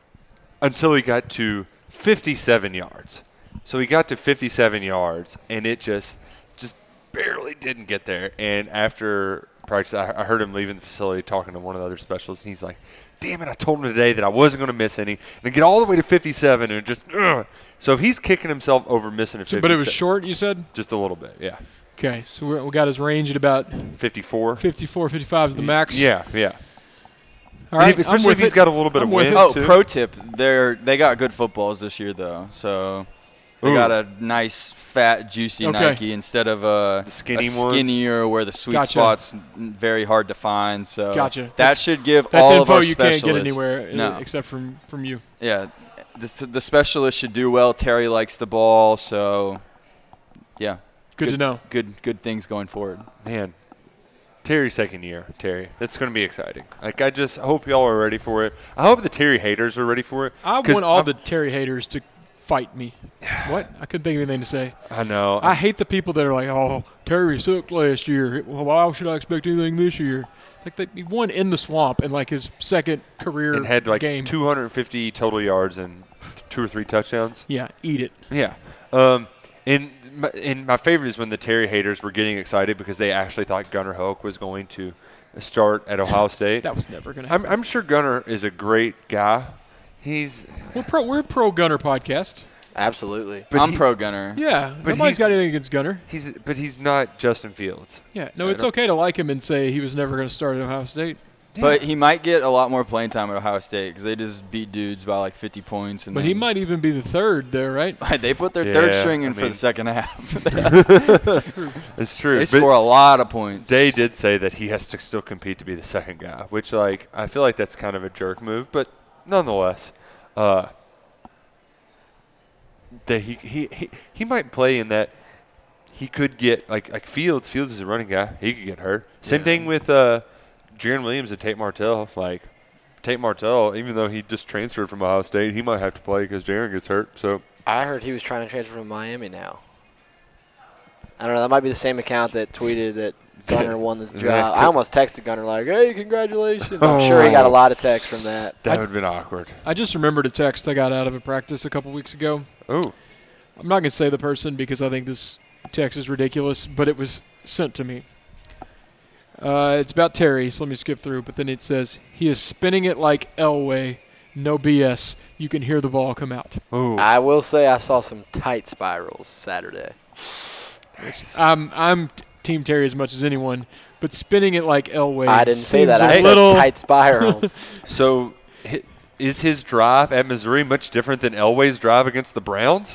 until he got to fifty-seven yards. So he got to fifty-seven yards, and it just just barely didn't get there. And after practice, I, I heard him leaving the facility talking to one of the other specialists, and he's like, damn it, I told him today that I wasn't going to miss any. And get all the way to fifty-seven, and just ugh. So if he's kicking himself over missing a So, fifty-seven. but it was short, you said? Just a little bit, yeah. Okay, so we're, we got his range at about fifty-four. fifty-four, fifty-five is the max. Yeah, yeah. All And right, if, especially I'm if with he's it. got a little bit I'm of with wind, it. Oh, too. pro tip: they're they got good footballs this year though. So they Ooh. got a nice, fat, juicy Okay. Nike instead of a, The skinny a ones? skinnier where the sweet Gotcha. spot's n- very hard to find. So Gotcha. that That's- should give That's all info of our you can't specialists. get anywhere uh, No. except from, from you. Yeah, the, the specialist should do well. Terry likes the ball, so yeah, Good, to know. good good things going forward. Man, Terry's second year, Terry. That's going to be exciting. Like, I just hope y'all are ready for it. I hope the Terry haters are ready for it. I 'cause want all I'm- the Terry haters to fight me. What? I couldn't think of anything to say. I know. I hate the people that are like, "Oh, Terry sucked last year. Well, why should I expect anything this year?" Like they, he won in the swamp in like his second career and had like game. two hundred fifty total yards and two or three touchdowns. Yeah, eat it. Yeah. Um, and, my, and my favorite is when the Terry haters were getting excited because they actually thought Gunnar Hoke was going to start at Ohio State. That was never going to I'm, happen. I'm sure Gunnar is a great guy. He's we're pro. We're pro Gunner podcast. Absolutely. but I'm he- pro Gunner. Yeah, But nobody's he's- got anything against Gunner. He's but he's not Justin Fields. Yeah, no, I it's don't- okay to like him and say he was never going to start at Ohio State. But he might get a lot more playing time at Ohio State because they just beat dudes by like fifty points. And But then he might even be the third there, right? They put their third Yeah, string in I for mean- the second half. It's true. They but score a lot of points. They did say that he has to still compete to be the second guy, which like I feel like that's kind of a jerk move, but nonetheless, uh, that he, he he he might play in that. He could get like like Fields. Fields is a running guy. He could get hurt. Same Yeah. thing with uh, Jaron Williams and Tate Martell. Like Tate Martell, even though he just transferred from Ohio State, he might have to play because Jaron gets hurt. So I heard he was trying to transfer from Miami now. I don't know. That might be the same account that tweeted that Gunner won the job. I almost texted Gunner like, "Hey, congratulations!" I'm sure he got a lot of texts from that. that would have been awkward. I just remembered a text I got out of a practice a couple weeks ago. Oh, I'm not going to say the person because I think this text is ridiculous, but it was sent to me. Uh, it's about Terry, so let me skip through. But then it says, he is spinning it like Elway. No B S. You can hear the ball come out. oh, I will say I saw some tight spirals Saturday. I'm, I'm, Team Terry as much as anyone, but spinning it like Elway. I didn't say that. seems I a said little tight spirals. So hi- is his drive at Missouri much different than Elway's drive against the Browns?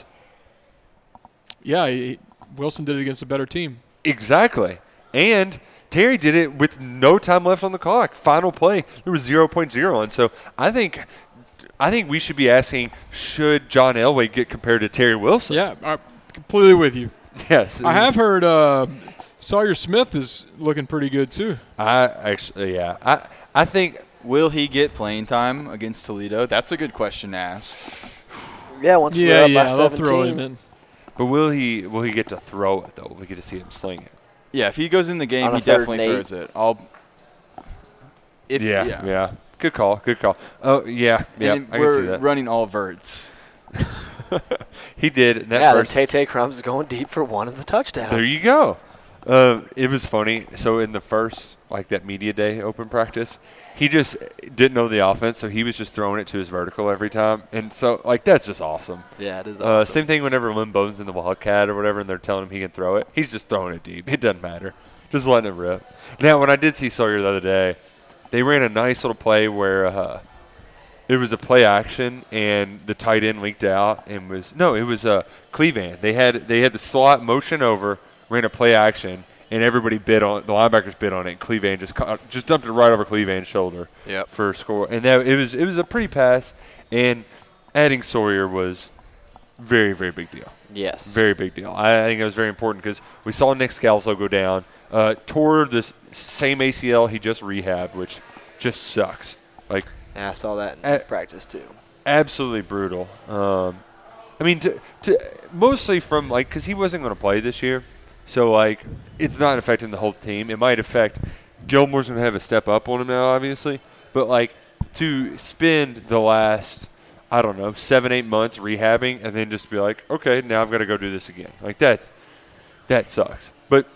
Yeah, he, Wilson did it against a better team. Exactly. And Terry did it with no time left on the clock. Final play, there was zero point zero. And so I think I think we should be asking, should John Elway get compared to Terry Wilson? Yeah, I'm completely with you. Yes. I have heard uh, Sawyer Smith is looking pretty good too. I actually, yeah. I I think Will he get playing time against Toledo? That's a good question to ask. Yeah, once we're Yeah, up yeah, by they'll throw him seventeen. in. But will he will he get to throw it, though? Will we get to see him sling it? Yeah, if he goes in the game, On a he third definitely and eight. throws it. I'll. If, yeah, yeah. yeah. Good call, good call. Oh, yeah, yeah, And I then can see we're that. running all verts. He did. And that Yeah, then first, Tay-Tay Crumbs is going deep for one of the touchdowns. there you go. Uh, it was funny. So in the first, like that media day open practice, he just didn't know the offense, so he was just throwing it to his vertical every time. And so, like, that's just awesome. Yeah, it is Uh, awesome. Same thing whenever Lynn Bowden's in the Wildcat or whatever, and they're telling him he can throw it. He's just throwing it deep. It doesn't matter. Just letting it rip. Now, when I did see Sawyer the other day, they ran a nice little play where uh, it was a play action, and the tight end leaked out and was no, it was a uh, Cleveland. They had they had the slot motion over, ran a play action, and everybody bid on the linebackers bid on it. And Cleveland just caught, just dumped it right over Cleveland's shoulder Yep. for a score, and that it was it was a pretty pass. And adding Sawyer was very very big deal. yes. Very big deal. I think it was very important because we saw Nick Scalzo go down, uh, tore this same A C L he just rehabbed, which just sucks. Like, Yeah, I saw that in Uh, practice too. absolutely brutal. Um, I mean, to, to mostly from, like, because he wasn't going to play this year. So, like, it's not affecting the whole team. It might affect – Gilmore's going to have a step up on him now, obviously. But, like, to spend the last – I don't know, seven, eight months rehabbing and then just be like, okay, now I've got to go do this again. Like, that, that sucks. But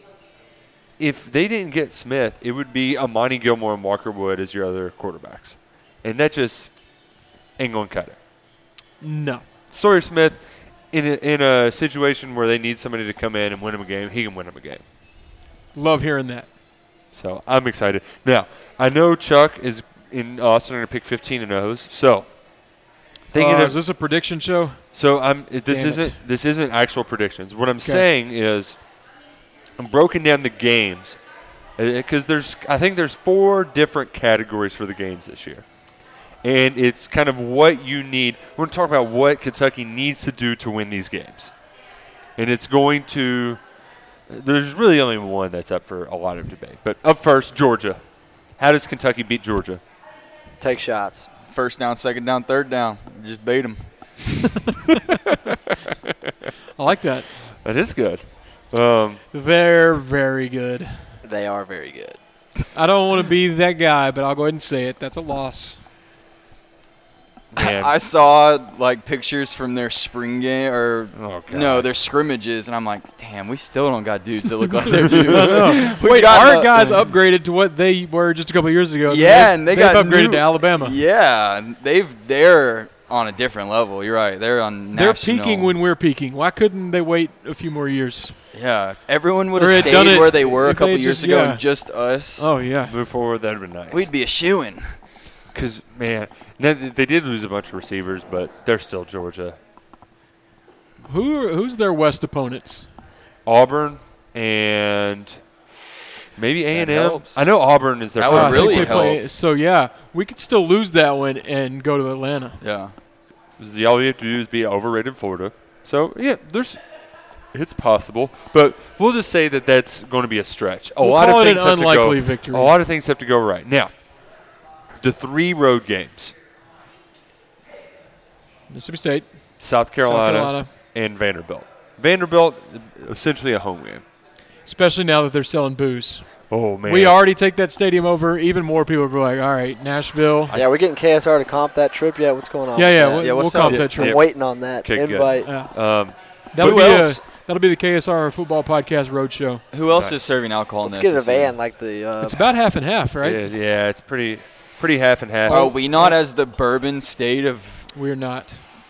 if they didn't get Smith, it would be Amani Gilmore and Walker Wood as your other quarterbacks. And that just ain't going to cut it. No. Sawyer Smith, in a, in a situation where they need somebody to come in and win them a game, he can win them a game. Love hearing that. So I'm excited. Now, I know Chuck is in Austin going to pick fifteen and O's. So, thinking Uh, of is this a prediction show? So I'm. This Damn it. isn't. This isn't actual predictions. What I'm saying is, I'm broken down the games, because there's. I think there's four different categories for the games this year, and it's kind of what you need. We're going to talk about what Kentucky needs to do to win these games, and it's going to. There's really only one that's up for a lot of debate. But up first, Georgia. How does Kentucky beat Georgia? Take shots. First down, second down, third down. Just bait them. I like that. That is good. Um, They're very good. They are very good. I don't want to be that guy, but I'll go ahead and say it. That's a loss. man. I saw like pictures from their spring game or Oh, God. no, their scrimmages, and I'm like, damn, we still don't got dudes that look like their dudes. We Wait, got our the- guys upgraded to what they were just a couple years ago. Yeah, They've- and they they've got upgraded new- to Alabama. Yeah, they've they're on a different level. You're right. They're on. They're national. peaking when we're peaking. Why couldn't they wait a few more years? Yeah, if everyone would Or have had done stayed it- where they were a if they couple had years just- ago yeah. and just us, Oh yeah. Move forward, that would be nice. we'd be a shoo-in. Because, man, now th- they did lose a bunch of receivers, but they're still Georgia. Who are, who's their West opponents? Auburn and maybe A and M. helps. I know Auburn is their That would Oh, I think really they play- help. So yeah, we could still lose that one and go to Atlanta. Yeah. All we have to do is beat overrated Florida. So, yeah, there's it's possible. But we'll just say that that's going to be a stretch. A We'll lot call of it things an have to go. unlikely victory. A lot of things have to go right. Now, the three road games, Mississippi State, South Carolina, South Carolina, and Vanderbilt. Vanderbilt, essentially a home game. especially now that they're selling booze. Oh, man. We already take that stadium over. Even more people will be like, all right, Nashville. Yeah, we're getting K S R to comp that trip yet. What's going on? Yeah, with yeah, that? we'll, Yeah, we'll what's comp up? that I'm trip. waiting on that Okay, good. invite. Yeah. Um, That'll Who be else? A, that'll be the K S R Football Podcast Roadshow. Who else Nice. is serving alcohol Let's in get the a S E C? van like the. Uh, It's about half and half, right? Yeah, yeah, it's pretty pretty half and half. Are we not as the bourbon state of? We're not.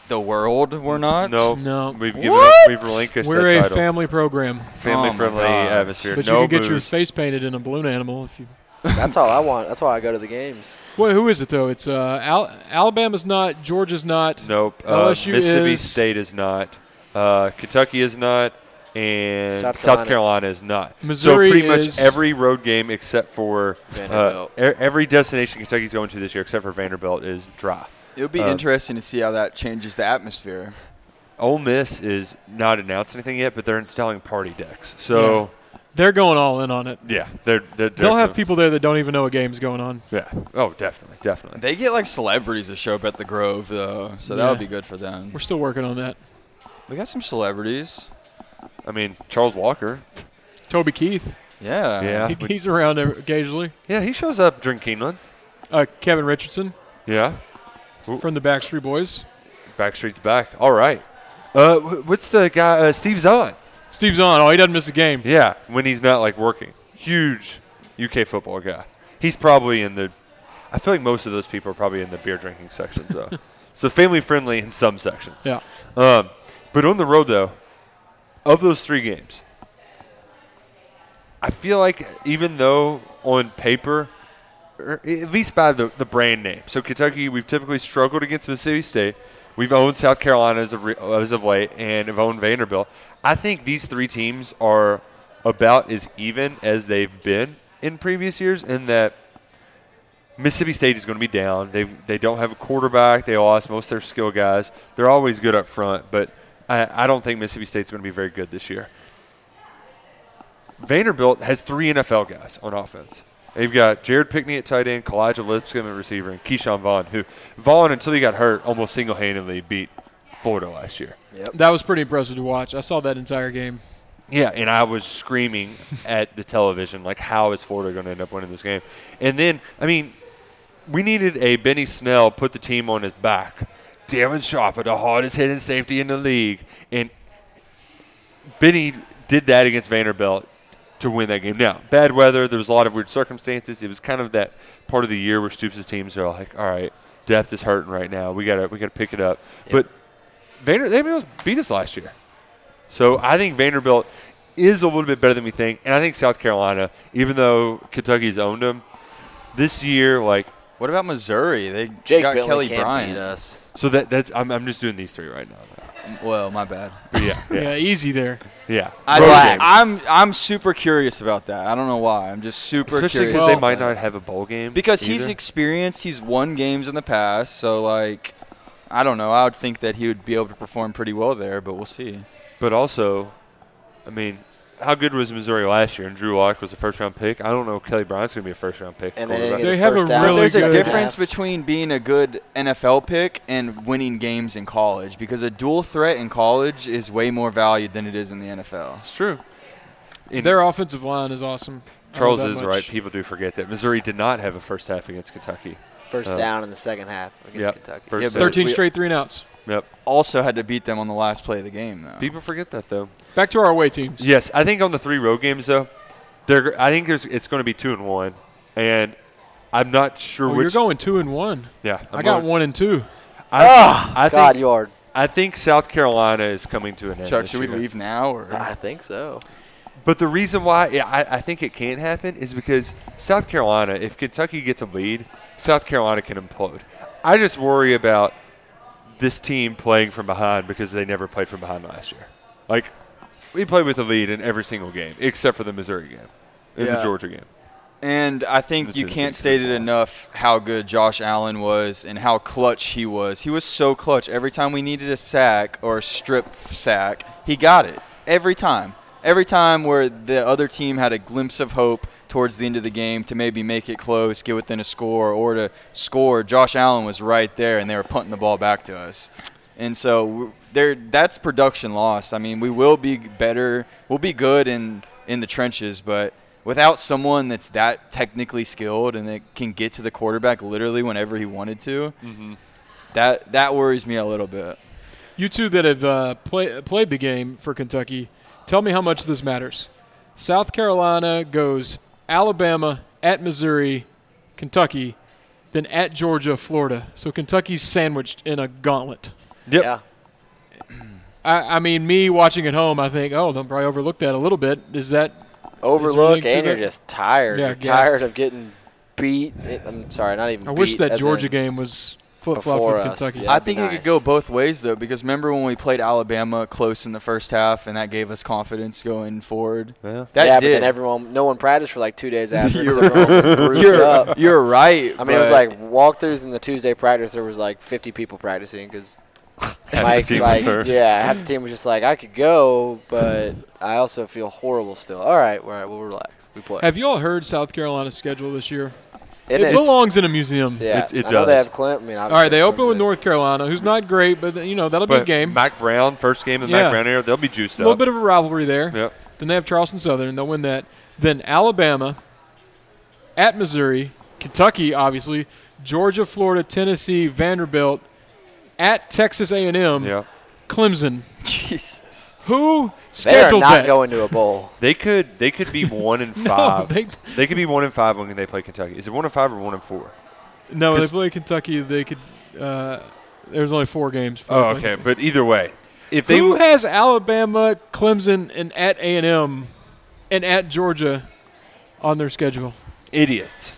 the world we're not? No, No. We've given What? up, we've relinquished We're that a title. family program, Family Oh my friendly gosh. atmosphere. but no you can get your booze. face painted in a balloon animal if you. That's all I want. That's why I go to the games. Well, who is it though? It's uh, Al- Alabama's not, Georgia's not. Nope. L Uh, S U Mississippi is- State is not. Uh, Kentucky is not. And South South Carolina. Carolina is not. Missouri so pretty much is- every road game except for uh, Vanderbilt. e- every destination Kentucky's going to this year except for Vanderbilt is dry. It would be Uh, interesting to see how that changes the atmosphere. Ole Miss is not announced anything yet, but they're installing party decks. So They're going all in on it. yeah, they're, they're They'll have definitely- people there that don't even know a game's going on. Yeah. Oh, definitely, definitely. They get like celebrities to show up at the Grove, though, so that Yeah. would be good for them. We're still working on that. We got some celebrities. I mean, Charles Walker. Toby Keith, Yeah. Yeah. he, but- he's around there occasionally. Yeah, he shows up during Keeneland. Uh, Kevin Richardson Yeah. from the Backstreet Boys. Backstreet's back. All right. Uh, wh- what's the guy? Uh, Steve Zahn. Steve's on. Oh, he doesn't miss a game. Yeah, when he's not like working. Huge U K football guy. He's probably in the. I feel like most of those people are probably in the beer drinking sections though. So family friendly in some sections. Yeah. Um, but on the road though, of those three games, I feel like even though on paper, or at least by the, the brand name, so Kentucky, we've typically struggled against Mississippi State. We've owned South Carolina as of, re- as of late and have owned Vanderbilt. I think these three teams are about as even as they've been in previous years in that Mississippi State is going to be down. They they don't have a quarterback. They lost most of their skill guys. They're always good up front, but I, I don't think Mississippi State's going to be very good this year. Vanderbilt has three N F L guys on offense. They've got Jared Pickney at tight end, Kalijah Lipscomb at receiver, and Keyshawn Vaughn, who Vaughn, until he got hurt, almost single-handedly beat Florida last year. Yep. That was pretty impressive to watch. I saw that entire game. Yeah, and I was screaming at the television, like, how is Florida going to end up winning this game? And then, I mean, we needed a Benny Snell put the team on his back. Darren Sharper, the hardest hitting safety in the league. And Benny did that against Vanderbilt to win that game. Now, bad weather, there was a lot of weird circumstances. It was kind of that part of the year where Stoops' teams are like, all right, depth is hurting right now. We gotta we gotta pick it up. Yep. But Vander they almost beat us last year. So I think Vanderbilt is a little bit better than we think. And I think South Carolina, even though Kentucky's owned them, this year, like, What about Missouri? They Jake got Bentley Kelly can't Bryant. beat us. so that that's I'm I'm just doing these three right now. Well, my bad. But yeah, Yeah, yeah, easy there. yeah. I Road Relax. games. I'm I'm super curious about that. I don't know why. I'm just super Especially curious. because Well- they might not have a bowl game. Because he's either. experienced. He's won games in the past. So like, I don't know. I would think that he would be able to perform pretty well there, but we'll see. But also, I mean, how good was Missouri last year? And Drew Lock was a first-round pick. I don't know if Kelly Bryant's going to be a first-round pick. And they didn't quarterback. get They the have a first down. really There's a good- difference half. between being a good N F L pick and winning games in college. Because a dual threat in college is way more valued than it is in the N F L. It's true. And Their offensive line is awesome. I know Charles that is much. right. People do forget that Missouri did not have a first half against Kentucky. First Uh, down in the second half against Yep. Kentucky. First Yeah, half. but- thirteen we- straight three and outs. Yep. Also had to beat them on the last play of the game, though. People forget that though. Back to our away teams. Yes, I think on the three road games though, they're. I think there's. It's going to be two and one, and I'm not sure Oh, which. you're going two and one. Yeah, i I'm got going- one and two. I, I God, think. you are. I think South Carolina is coming to an end. Chuck, this should we year. leave now or? I think so. But the reason why yeah, I, I think it can't happen is because South Carolina, if Kentucky gets a lead, South Carolina can implode. I just worry about this team playing from behind because they never played from behind last year. Like, we played with a lead in every single game except for the Missouri game and Yeah. the Georgia game. And I think That's you insane can't to state it lose. enough how good Josh Allen was and how clutch he was. He was so clutch. Every time we needed a sack or a strip sack, he got it. Every time. Every time where the other team had a glimpse of hope towards the end of the game to maybe make it close, get within a score, or to score, Josh Allen was right there, and they were punting the ball back to us. And so w- there, that's production loss. I mean, we will be better. We'll be good in, in the trenches, but without someone that's that technically skilled and that can get to the quarterback literally whenever he wanted to, Mm-hmm. that that worries me a little bit. You two that have uh, play, played the game for Kentucky, tell me how much this matters. South Carolina goes Alabama, at Missouri, Kentucky, then at Georgia, Florida. So Kentucky's sandwiched in a gauntlet. Yep. Yeah. I, I mean, me watching at home, I think, oh, they'll probably overlook that a little bit. Is that Overlook, anything to and you're that? just tired. Yeah, you're gassed. tired of getting beat. I'm sorry, not even I beat. wish that as Georgia in- game was flip-flop before with us, Kentucky. yeah. I That'd be think it nice. could go both ways, though, because remember when we played Alabama close in the first half, and that gave us confidence going forward? Yeah. That yeah, did. but then everyone, no one practiced for like two days after. 'cause You're- everyone was bruised You're, up. you're right. I mean, it was but- like walkthroughs in the Tuesday practice. There was like fifty people practicing because Half Mike, the team like, was hurt. yeah, half the team was just like, I could go, but I also feel horrible still. All right, all right, we'll relax. We play. Have you all heard South Carolina's schedule this year? It It is. belongs in a museum. Yeah, It- it I know they does. have Clint. I mean, All right, they open with North. North Carolina, who's not great, but, you know, that'll be a But game. Mac Brown, first game in the Yeah. Mac Brown era, they'll be juiced A little up. bit of a rivalry there. Yep. Then they have Charleston Southern. They'll win that. Then Alabama, at Missouri, Kentucky, obviously, Georgia, Florida, Tennessee, Vanderbilt, at Texas A and M, Yeah. Clemson. Jesus. Who They are scheduled not that? going to a bowl. They could they could be one and No, five. they- they could be one and five when they play Kentucky. Is it one and five or one and four? No, they 'Cause- play Kentucky. They could. Uh, there's only four games. before Oh, they play okay. Kentucky. But either way, if they Who w- has Alabama, Clemson, and at A and M, and at Georgia on their schedule? idiots.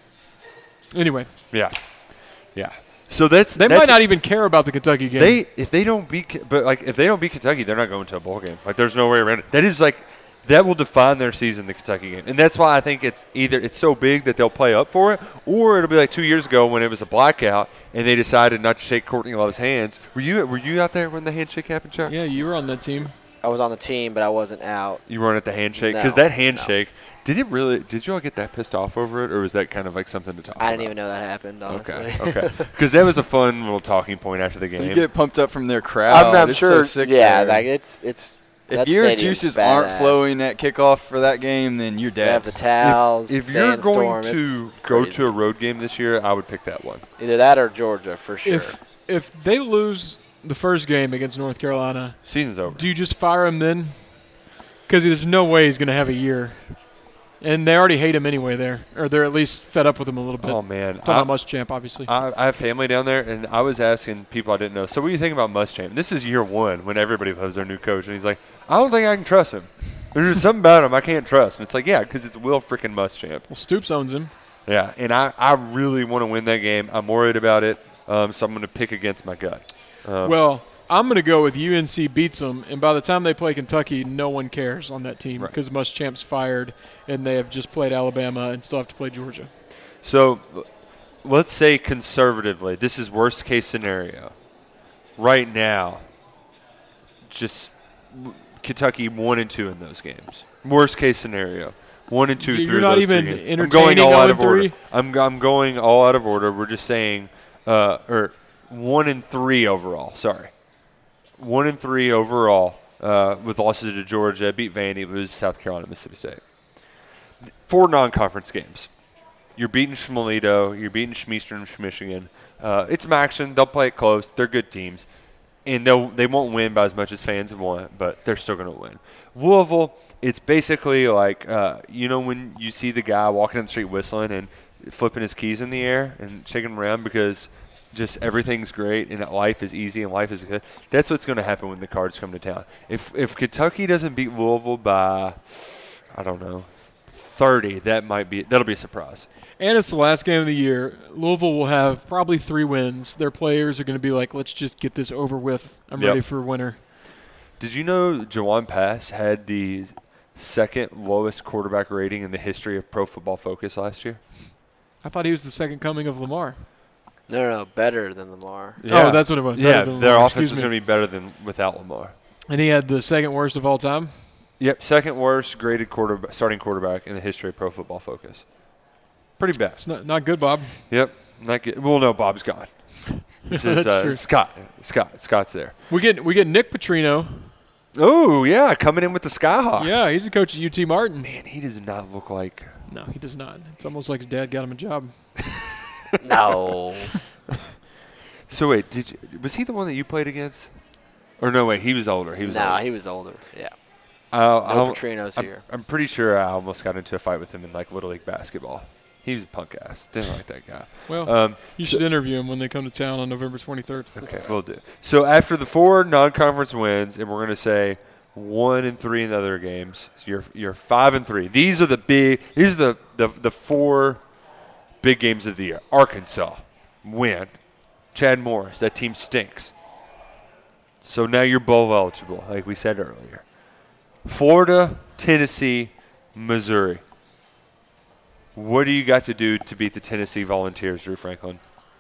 Anyway, Yeah. Yeah. So that's they that's, might not even care about the Kentucky game. They if they don't beat Ke- but like if they don't beat Kentucky, they're not going to a bowl game. Like there's no way around it. That is like that will define their season, the Kentucky game, and that's why I think it's either it's so big that they'll play up for it, or it'll be like two years ago when it was a blackout and they decided not to shake Courtney Love's hands. Were you were you out there when the handshake happened, Chuck? yeah, you were on that team. I was on the team, but I wasn't out. You weren't at the handshake because No, that handshake. Did it really? Did you all get that pissed off over it, or was that kind of like something to talk about? I didn't even know that happened, honestly. Okay, okay, because that was a fun little talking point after the game. You get pumped up from their crowd. I'm not It's sure. So sick yeah, there. like it's it's. if that your stadium's juices badass. aren't flowing at kickoff for that game, then you're They have dead. the towels. if you're sandstorm, going to it's go crazy. to a road game this year, I would pick that one. either that or Georgia for sure. If if they lose the first game against North Carolina, Season's over. do you just fire him then? Because there's no way he's going to have a year, and they already hate him anyway. There, or they're at least fed up with him a little bit. Oh man, Talking about I, Muschamp, obviously. I, I have family down there, and I was asking people I didn't know. So what do you think about Muschamp? This is year one when everybody loves their new coach, and he's like, I don't think I can trust him. There's just something about him I can't trust. And it's like, yeah, because it's Will freaking Muschamp. well, Stoops owns him. Yeah, and I, I really want to win that game. I'm worried about it, um, so I'm going to pick against my gut. Um, Well, I'm going to go with U N C beats them, and by the time they play Kentucky, no one cares on that team Right. because Muschamp's fired, and they have just played Alabama and still have to play Georgia. So l- let's say conservatively, this is worst case scenario. Right now, just w- Kentucky one and two in those games. Worst case scenario, one and two You're through not those even three games. I'm entertaining going all oh out and of order. three? I'm I'm going all out of order. We're just saying, uh, or one and three overall. Sorry, one and three overall uh, with losses to Georgia, beat Vandy, lose South Carolina, Mississippi State. Four non-conference games. You're beating Schmalito. You're beating Schmeistern from Michigan. Uh, it's Maction. They'll play it close. They're good teams. And they'll, they won't win by as much as fans want, but they're still going to win. Louisville, it's basically like, uh, you know, when you see the guy walking down the street whistling and flipping his keys in the air and shaking them around because just everything's great and life is easy and life is good. That's what's going to happen when the Cards come to town. If if Kentucky doesn't beat Louisville by, I don't know, thirty, that might be that'll be a surprise. And it's the last game of the year. Louisville will have probably three wins. Their players are going to be like, let's just get this over with. I'm Yep. ready for winter. Did you know Jawan Pass had the second lowest quarterback rating in the history of Pro Football Focus last year? I thought he was the second coming of Lamar. no, no, no, better than Lamar. Oh, that's what it was. Yeah, Better than their Lamar. offense Excuse was me. going to be better than without Lamar. And he had the second worst of all time. Yep, second worst graded quarterback, starting quarterback in the history of Pro Football Focus. Pretty bad. It's not, not good, Bob. Yep, not good. Well, no, Bob's gone. This is That's uh, true. Scott. Scott. Scott's there. We get we get Nick Petrino. Oh yeah, coming in with the Skyhawks. Yeah, he's a coach at U T Martin. man, he does not look like. No, he does not. It's almost like his dad got him a job. No. So wait, did you, was he the one that you played against? Or no, wait, he was older. He was. no, older. he was older. Yeah. Uh, No I'll- Petrino's I'm, here. I'm pretty sure I almost got into a fight with him in like Little League basketball. He was a punk ass. Didn't like that guy. Well, Um, you so- should interview him when they come to town on November twenty-third. Okay, we'll do. So after the four non-conference wins, and we're going to say one and three in the other games, so you're you're five and three. These are the big. These are the the, the four big games of the year. Arkansas, win. Chad Morris, that team stinks. So now you're bowl eligible, like we said earlier. Florida, Tennessee, Missouri. What do you got to do to beat the Tennessee Volunteers, Drew Franklin?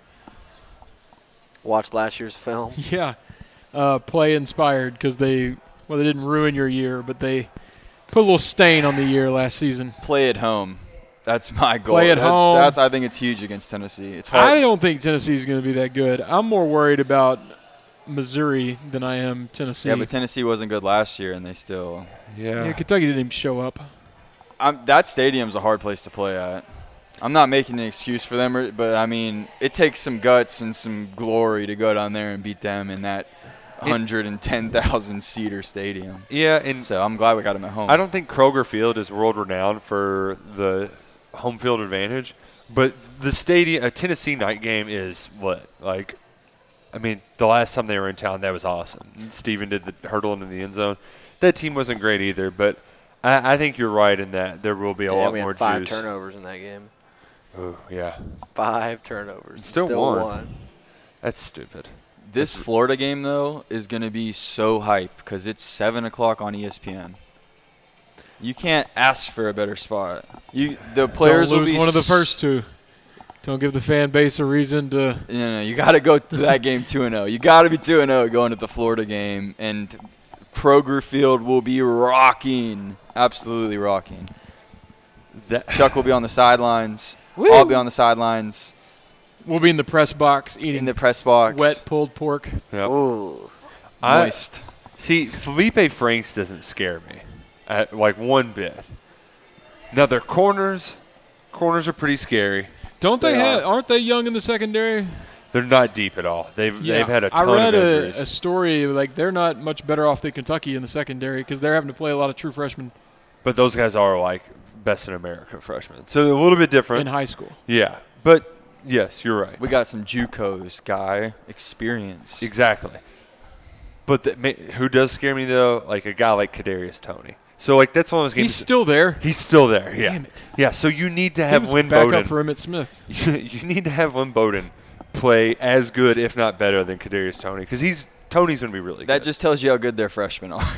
Watch last year's film. Yeah, uh, play inspired because they well they didn't ruin your year, but they put a little stain on the year last season. Play at home. That's my goal. Play at that's, home. That's I think it's huge against Tennessee. It's hard. I don't think Tennessee is going to be that good. I'm more worried about Missouri than I am Tennessee. Yeah, but Tennessee wasn't good last year, and they still. Yeah, Kentucky didn't even show up. I'm, that stadium's a hard place to play at. I'm not making an excuse for them, or- but I mean, it takes some guts and some glory to go down there and beat them in that one hundred ten thousand seater stadium. Yeah, and So I'm glad we got them at home. I don't think Kroger Field is world renowned for the home field advantage, but the stadium, a Tennessee night game is what? Like, I mean, the last time they were in town, that was awesome. Steven did the hurdle into the end zone. That team wasn't great either, but I, I think you're right in that there will be a Yeah, lot we more had five juice. turnovers in that game. Oh, yeah. Five turnovers. Still Still won. won. That's stupid. This Florida game, though, is going to be so hype because it's seven o'clock on E S P N. You can't ask for a better spot. You The players Don't will lose be one of the s- first two. Don't give the fan base a reason to. No, no, you got to go to that game two and oh. You got to be two and oh going to the Florida game, and Kroger Field will be rocking, absolutely rocking. That, Chuck will be on the sidelines. I'll be on the sidelines We'll be in the press box eating in the press box. wet pulled pork. yep. Ooh. I, Moist. see, Felipe Franks doesn't scare me, at, like one bit. Now, their corners, corners are pretty scary. Don't they, They have? are. Aren't they young in the secondary? They're not deep at all. They've Yeah. they've had a I ton read of a, injuries. a story like they're not much better off than Kentucky in the secondary because they're having to play a lot of true freshmen But those guys are like best in America freshmen. So a little bit different. in high school. Yeah. But yes, you're right. We got some JUCOs, guy experience. Exactly. But the, ma- who does scare me though? Like a guy like Kadarius Toney. So like that's one of those games. He's still there. He's still there. Yeah. Damn it. Yeah. So you need to He have was Lynn back Bowden. up for Emmett Smith. you need to have Lynn Bowden play as good, if not better, than Kadarius Toney because he's Tony's going to be really That good. just tells you how good their freshmen are.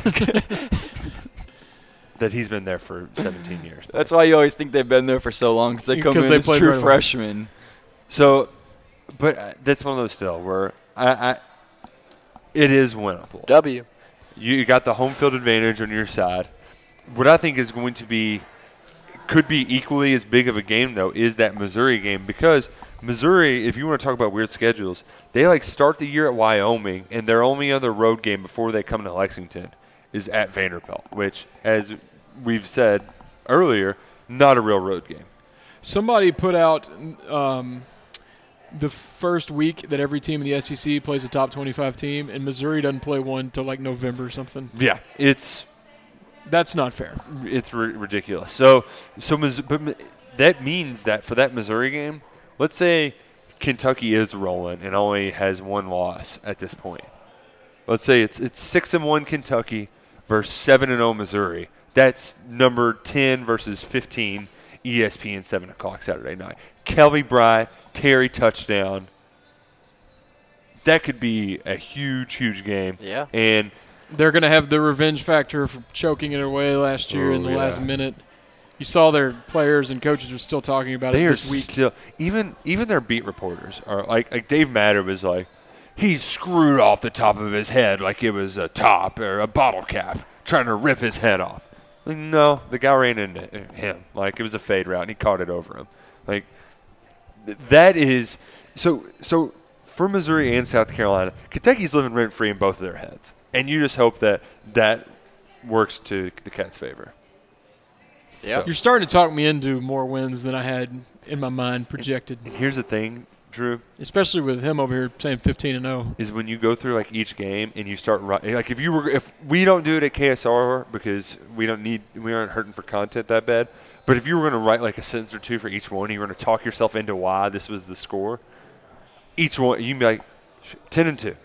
that he's been there for seventeen years. That's why you always think they've been there for so long because they come Because in they as played true right away. freshmen. So, but uh, that's one of those still where I, I it is winnable. W. You, you got the home field advantage on your side. What I think is going to be could be equally as big of a game though is that Missouri game because Missouri, if you want to talk about weird schedules, they like start the year at Wyoming and their only other road game before they come to Lexington is at Vanderbilt, which, as we've said earlier, not a real road game. Somebody put out um, the first week that every team in the S E C plays a top twenty-five team, and Missouri doesn't play one until like November or something. Yeah, it's That's not fair. it's ri- ridiculous. So, so Mis- but Mi- that means that for that Missouri game, let's say Kentucky is rolling and only has one loss at this point. Let's say it's it's six and one Kentucky versus seven and zero Missouri. That's number ten versus fifteen. E S P N seven o'clock Saturday night. Kelby Bryant, Terry touchdown. That could be a huge, huge game. Yeah. And They're going to have the revenge factor for choking it away last year Oh, in the yeah. last minute. You saw their players and coaches are still talking about they it are this week. still even even their beat reporters are like like Dave Matter was like he screwed off the top of his head like it was a top or a bottle cap trying to rip his head off. Like, no, the guy ran into him. Like, it was a fade route, and he caught it over him. Like, th- that is – so so for Missouri and South Carolina, Kentucky's living rent-free in both of their heads. And you just hope that that works to the Cats' favor. Yeah. You're starting to talk me into more wins than I had in my mind projected. And here's the thing. Drew, especially with him over here saying fifteen and oh. is when you go through like each game and you start writing. Like if you were, if we don't do it at K S R because we don't need, we aren't hurting for content that bad. But if you were going to write like a sentence or two for each one, and you were going to talk yourself into why this was the score. Each one, you can be like ten and two.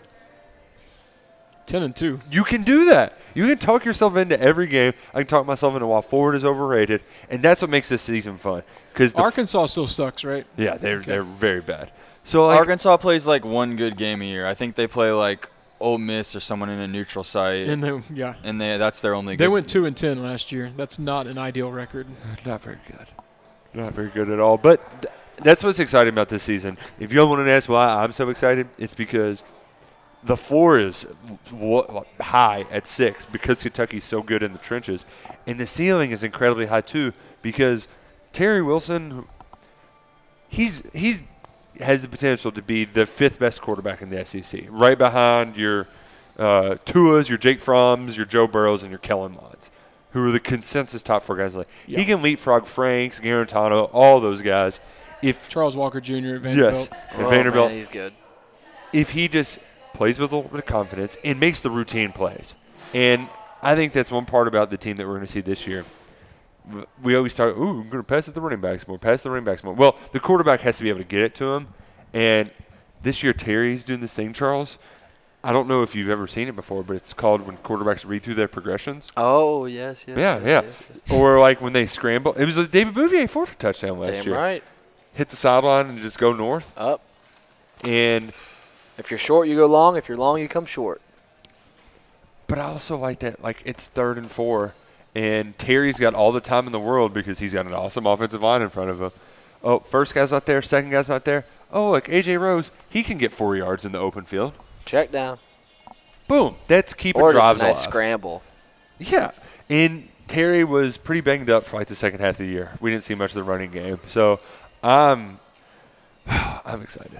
ten and two. You can do that. You can talk yourself into every game. I can talk myself into why Ford is overrated, and that's what makes this season fun. Because Arkansas still sucks, right? Yeah, they're Okay. they're very bad. So like, Arkansas plays like one good game a year. I think they play like Ole Miss or someone in a neutral site, And they, yeah, and they that's their only. they good went two and ten last year. That's not an ideal record. not very good. Not very good at all. But th- that's what's exciting about this season. If you want to ask why I'm so excited, it's because the floor is w- high at six because Kentucky's so good in the trenches. And the ceiling is incredibly high, too, because Terry Wilson, he's he's has the potential to be the fifth best quarterback in the S E C, right behind your uh, Tua's, your Jake Fromms, your Joe Burrows, and your Kellen Monds, who are the consensus top four guys. Like Yeah. He can leapfrog Franks, Garantano, all those guys. If Charles Walker Junior at Vanderbilt. yes, and Oh, Vanderbilt, man, he's good. if he just plays with a little bit of confidence and makes the routine plays. And I think that's one part about the team that we're going to see this year. We always talk, ooh, we're going to pass it the running backs more, pass the running backs more. Well, the quarterback has to be able to get it to him. And this year Terry's doing this thing, Charles. I don't know if you've ever seen it before, but it's called when quarterbacks read through their progressions. Oh, yes, yes. Yeah, yes, yeah. yes, yes. Or like when they scramble. It was a David Bouvier fourth touchdown last Damn year. right. Hit the sideline and just go north. Up. And If you're short, you go long. If you're long, you come short. But I also like that, like, it's third and four, and Terry's got all the time in the world because he's got an awesome offensive line in front of him. Oh, first guy's not there, second guy's not there. Oh, like A J Rose, he can get four yards in the open field. Check down. Boom. That's keeping Or just drives a nice alive. scramble. Yeah. And Terry was pretty banged up for, like, the second half of the year. We didn't see much of the running game. So I'm, I'm excited.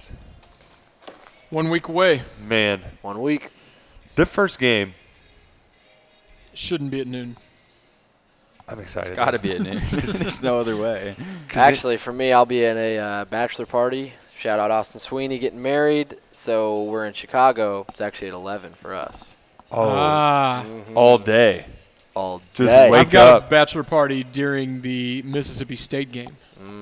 One week away. Man, One week. the first game, Shouldn't be at noon. I'm excited. It's got to be at noon. There's no other way. Actually, for me, I'll be at a uh, bachelor party. Shout out Austin Sweeney getting married. So we're in Chicago. It's actually at eleven for us. Oh, Ah. all day. All Just day. wake I've got up. a bachelor party during the Mississippi State game.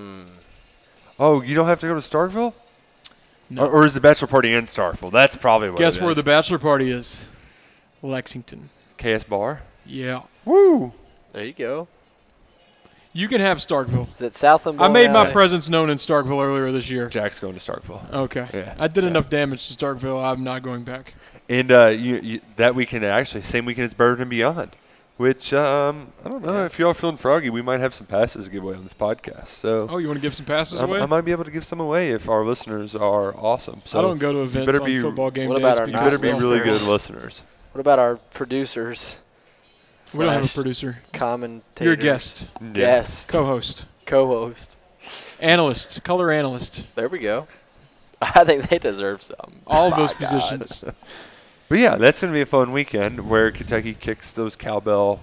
Oh, you don't have to go to Starkville? No. Or, or is the bachelor party in Starkville? That's probably what Guess it where is. the bachelor party is? Lexington. K S Bar? Yeah. Woo! There you go. You can have Starkville. Is it Southland? I made my Boy? presence known in Starkville earlier this year. Jack's going to Starkville. Okay. Yeah. I did Yeah. enough damage to Starkville. I'm not going back. And uh, you, you, that weekend, actually, same weekend as Bird and Beyond, which, um, I don't know, if y'all are feeling froggy, we might have some passes to give away on this podcast. So Oh, you want to give some passes I, away? I might be able to give some away if our listeners are awesome. So I don't go to you events better on be, football game What days. about our but You you better can be still- really good listeners? listeners. What about our producers? We don't have a slash producer. Commentators. You're a guest, Guest. co-host, Co-host. analyst, color analyst. There we go. I think they deserve some. All of My those God. positions. But, yeah, that's going to be a fun weekend where Kentucky kicks those cowbell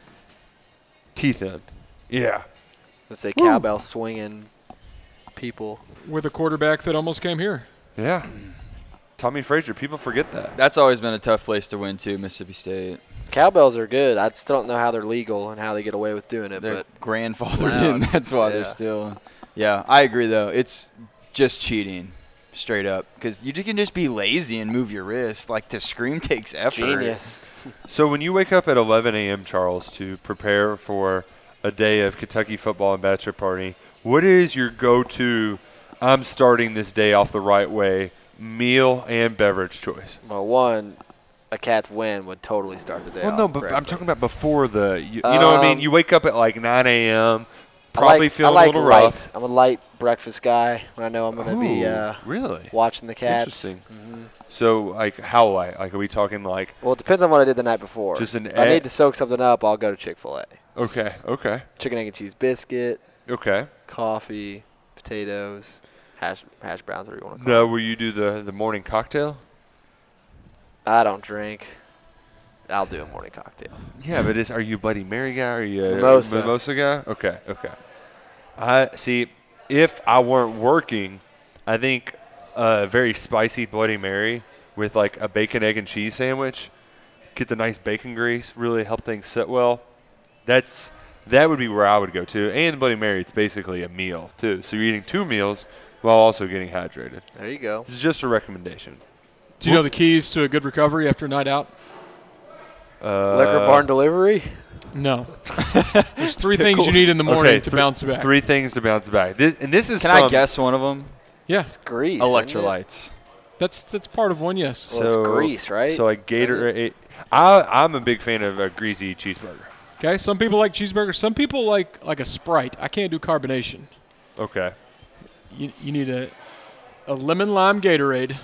teeth in. Yeah. Let's say cowbell swinging people. With a quarterback that almost came here. Yeah. Tommy Frazier, people forget that. That's always been a tough place to win, too, Mississippi State. Cowbells are good. I still don't know how they're legal and how they get away with doing it, They're but grandfathered Loud. in. That's why Yeah. they're still. Yeah, I agree, though. It's just cheating, straight up. Because you can just be lazy and move your wrist. Like, to scream takes it's effort. genius. So when you wake up at eleven a.m., Charles, to prepare for a day of Kentucky football and bachelor party, what is your go-to, I'm starting this day off the right way, meal and beverage choice? Well, one, a Cats win would totally start the day Well, off no, but correctly. I'm talking about before the, you, you know what I mean? Um, You wake up at like nine a.m., I probably like, feeling I like a little light. rough. I'm a light breakfast guy when I know I'm going to be Ooh, uh, really? watching the Cats. Interesting. Mhm. So, like, how light? Like, are we talking like, Well, it depends on what I did the night before. Just an if I egg- need to soak something up, I'll go to Chick-fil-A. okay, okay, Chicken, egg, and cheese biscuit, okay. coffee, potatoes, hash hash browns, whatever you want to call No, them. will you do the, the morning cocktail? I don't drink. I'll do a morning cocktail. Yeah, but is are you a Bloody Mary guy? Or are you a Mimosa. mimosa guy? Okay, okay. I see. If I weren't working, I think a very spicy Bloody Mary with like a bacon, egg, and cheese sandwich. Get the nice bacon grease, really help things sit well. That's that would be where I would go to. And Bloody Mary, it's basically a meal too. So you're eating two meals while also getting hydrated. There you go. This is just a recommendation. Do you know the keys to a good recovery after a night out? Uh, Liquor barn delivery. No. There's three things you need in the morning okay, to th- bounce back. Three things to bounce back. This, and this is Can from, I guess one of them? Yeah, It's grease. isn't it? Electrolytes. that's that's part of one. Yes. Well, it's grease, right? So like Gatorade. I I'm a big fan of a greasy cheeseburger. Okay. Some people like cheeseburgers. Some people like like a Sprite. I can't do carbonation. Okay. You you need a a lemon lime Gatorade.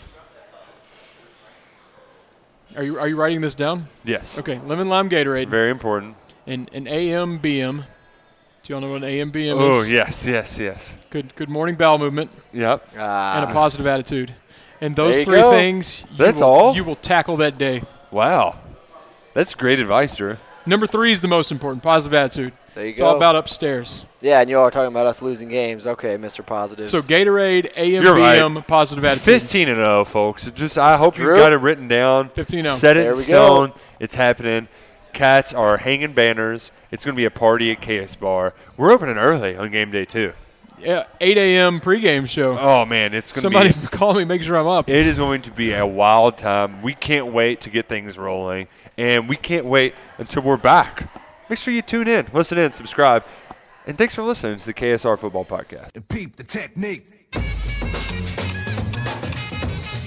Are you are you writing this down? Yes. Okay. Lemon lime Gatorade Very important. and an A M B M. Do y'all know what an A M B M Oh is? yes, yes, yes. Good good morning bowel movement Yep. Ah, and a positive attitude. And those There you three go. things you That's will, all? you will tackle that day. Wow. That's great advice, Drew. Number three is the most important, positive attitude. there you It's go. all about upstairs. yeah, and you all are talking about us losing games. Okay, Mister Positive. So Gatorade, A M You're B M, right. positive attitude. Fifteen and zero, folks. Just I hope Drew? you've got it written down. fifteen oh. Set it There in we go. stone. It's happening. Cats are hanging banners. It's going to be a party at K S Bar. We're opening early on game day too. Yeah, eight a.m. pregame show. Oh man, it's going to Somebody be. call me, make sure I'm up. It is going to be a wild time. We can't wait to get things rolling, and we can't wait until we're back. Make sure you tune in, listen in, subscribe, and thanks for listening to the K S R Football Podcast. And peep the technique.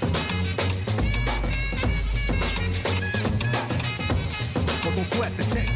Don't sweat the technique.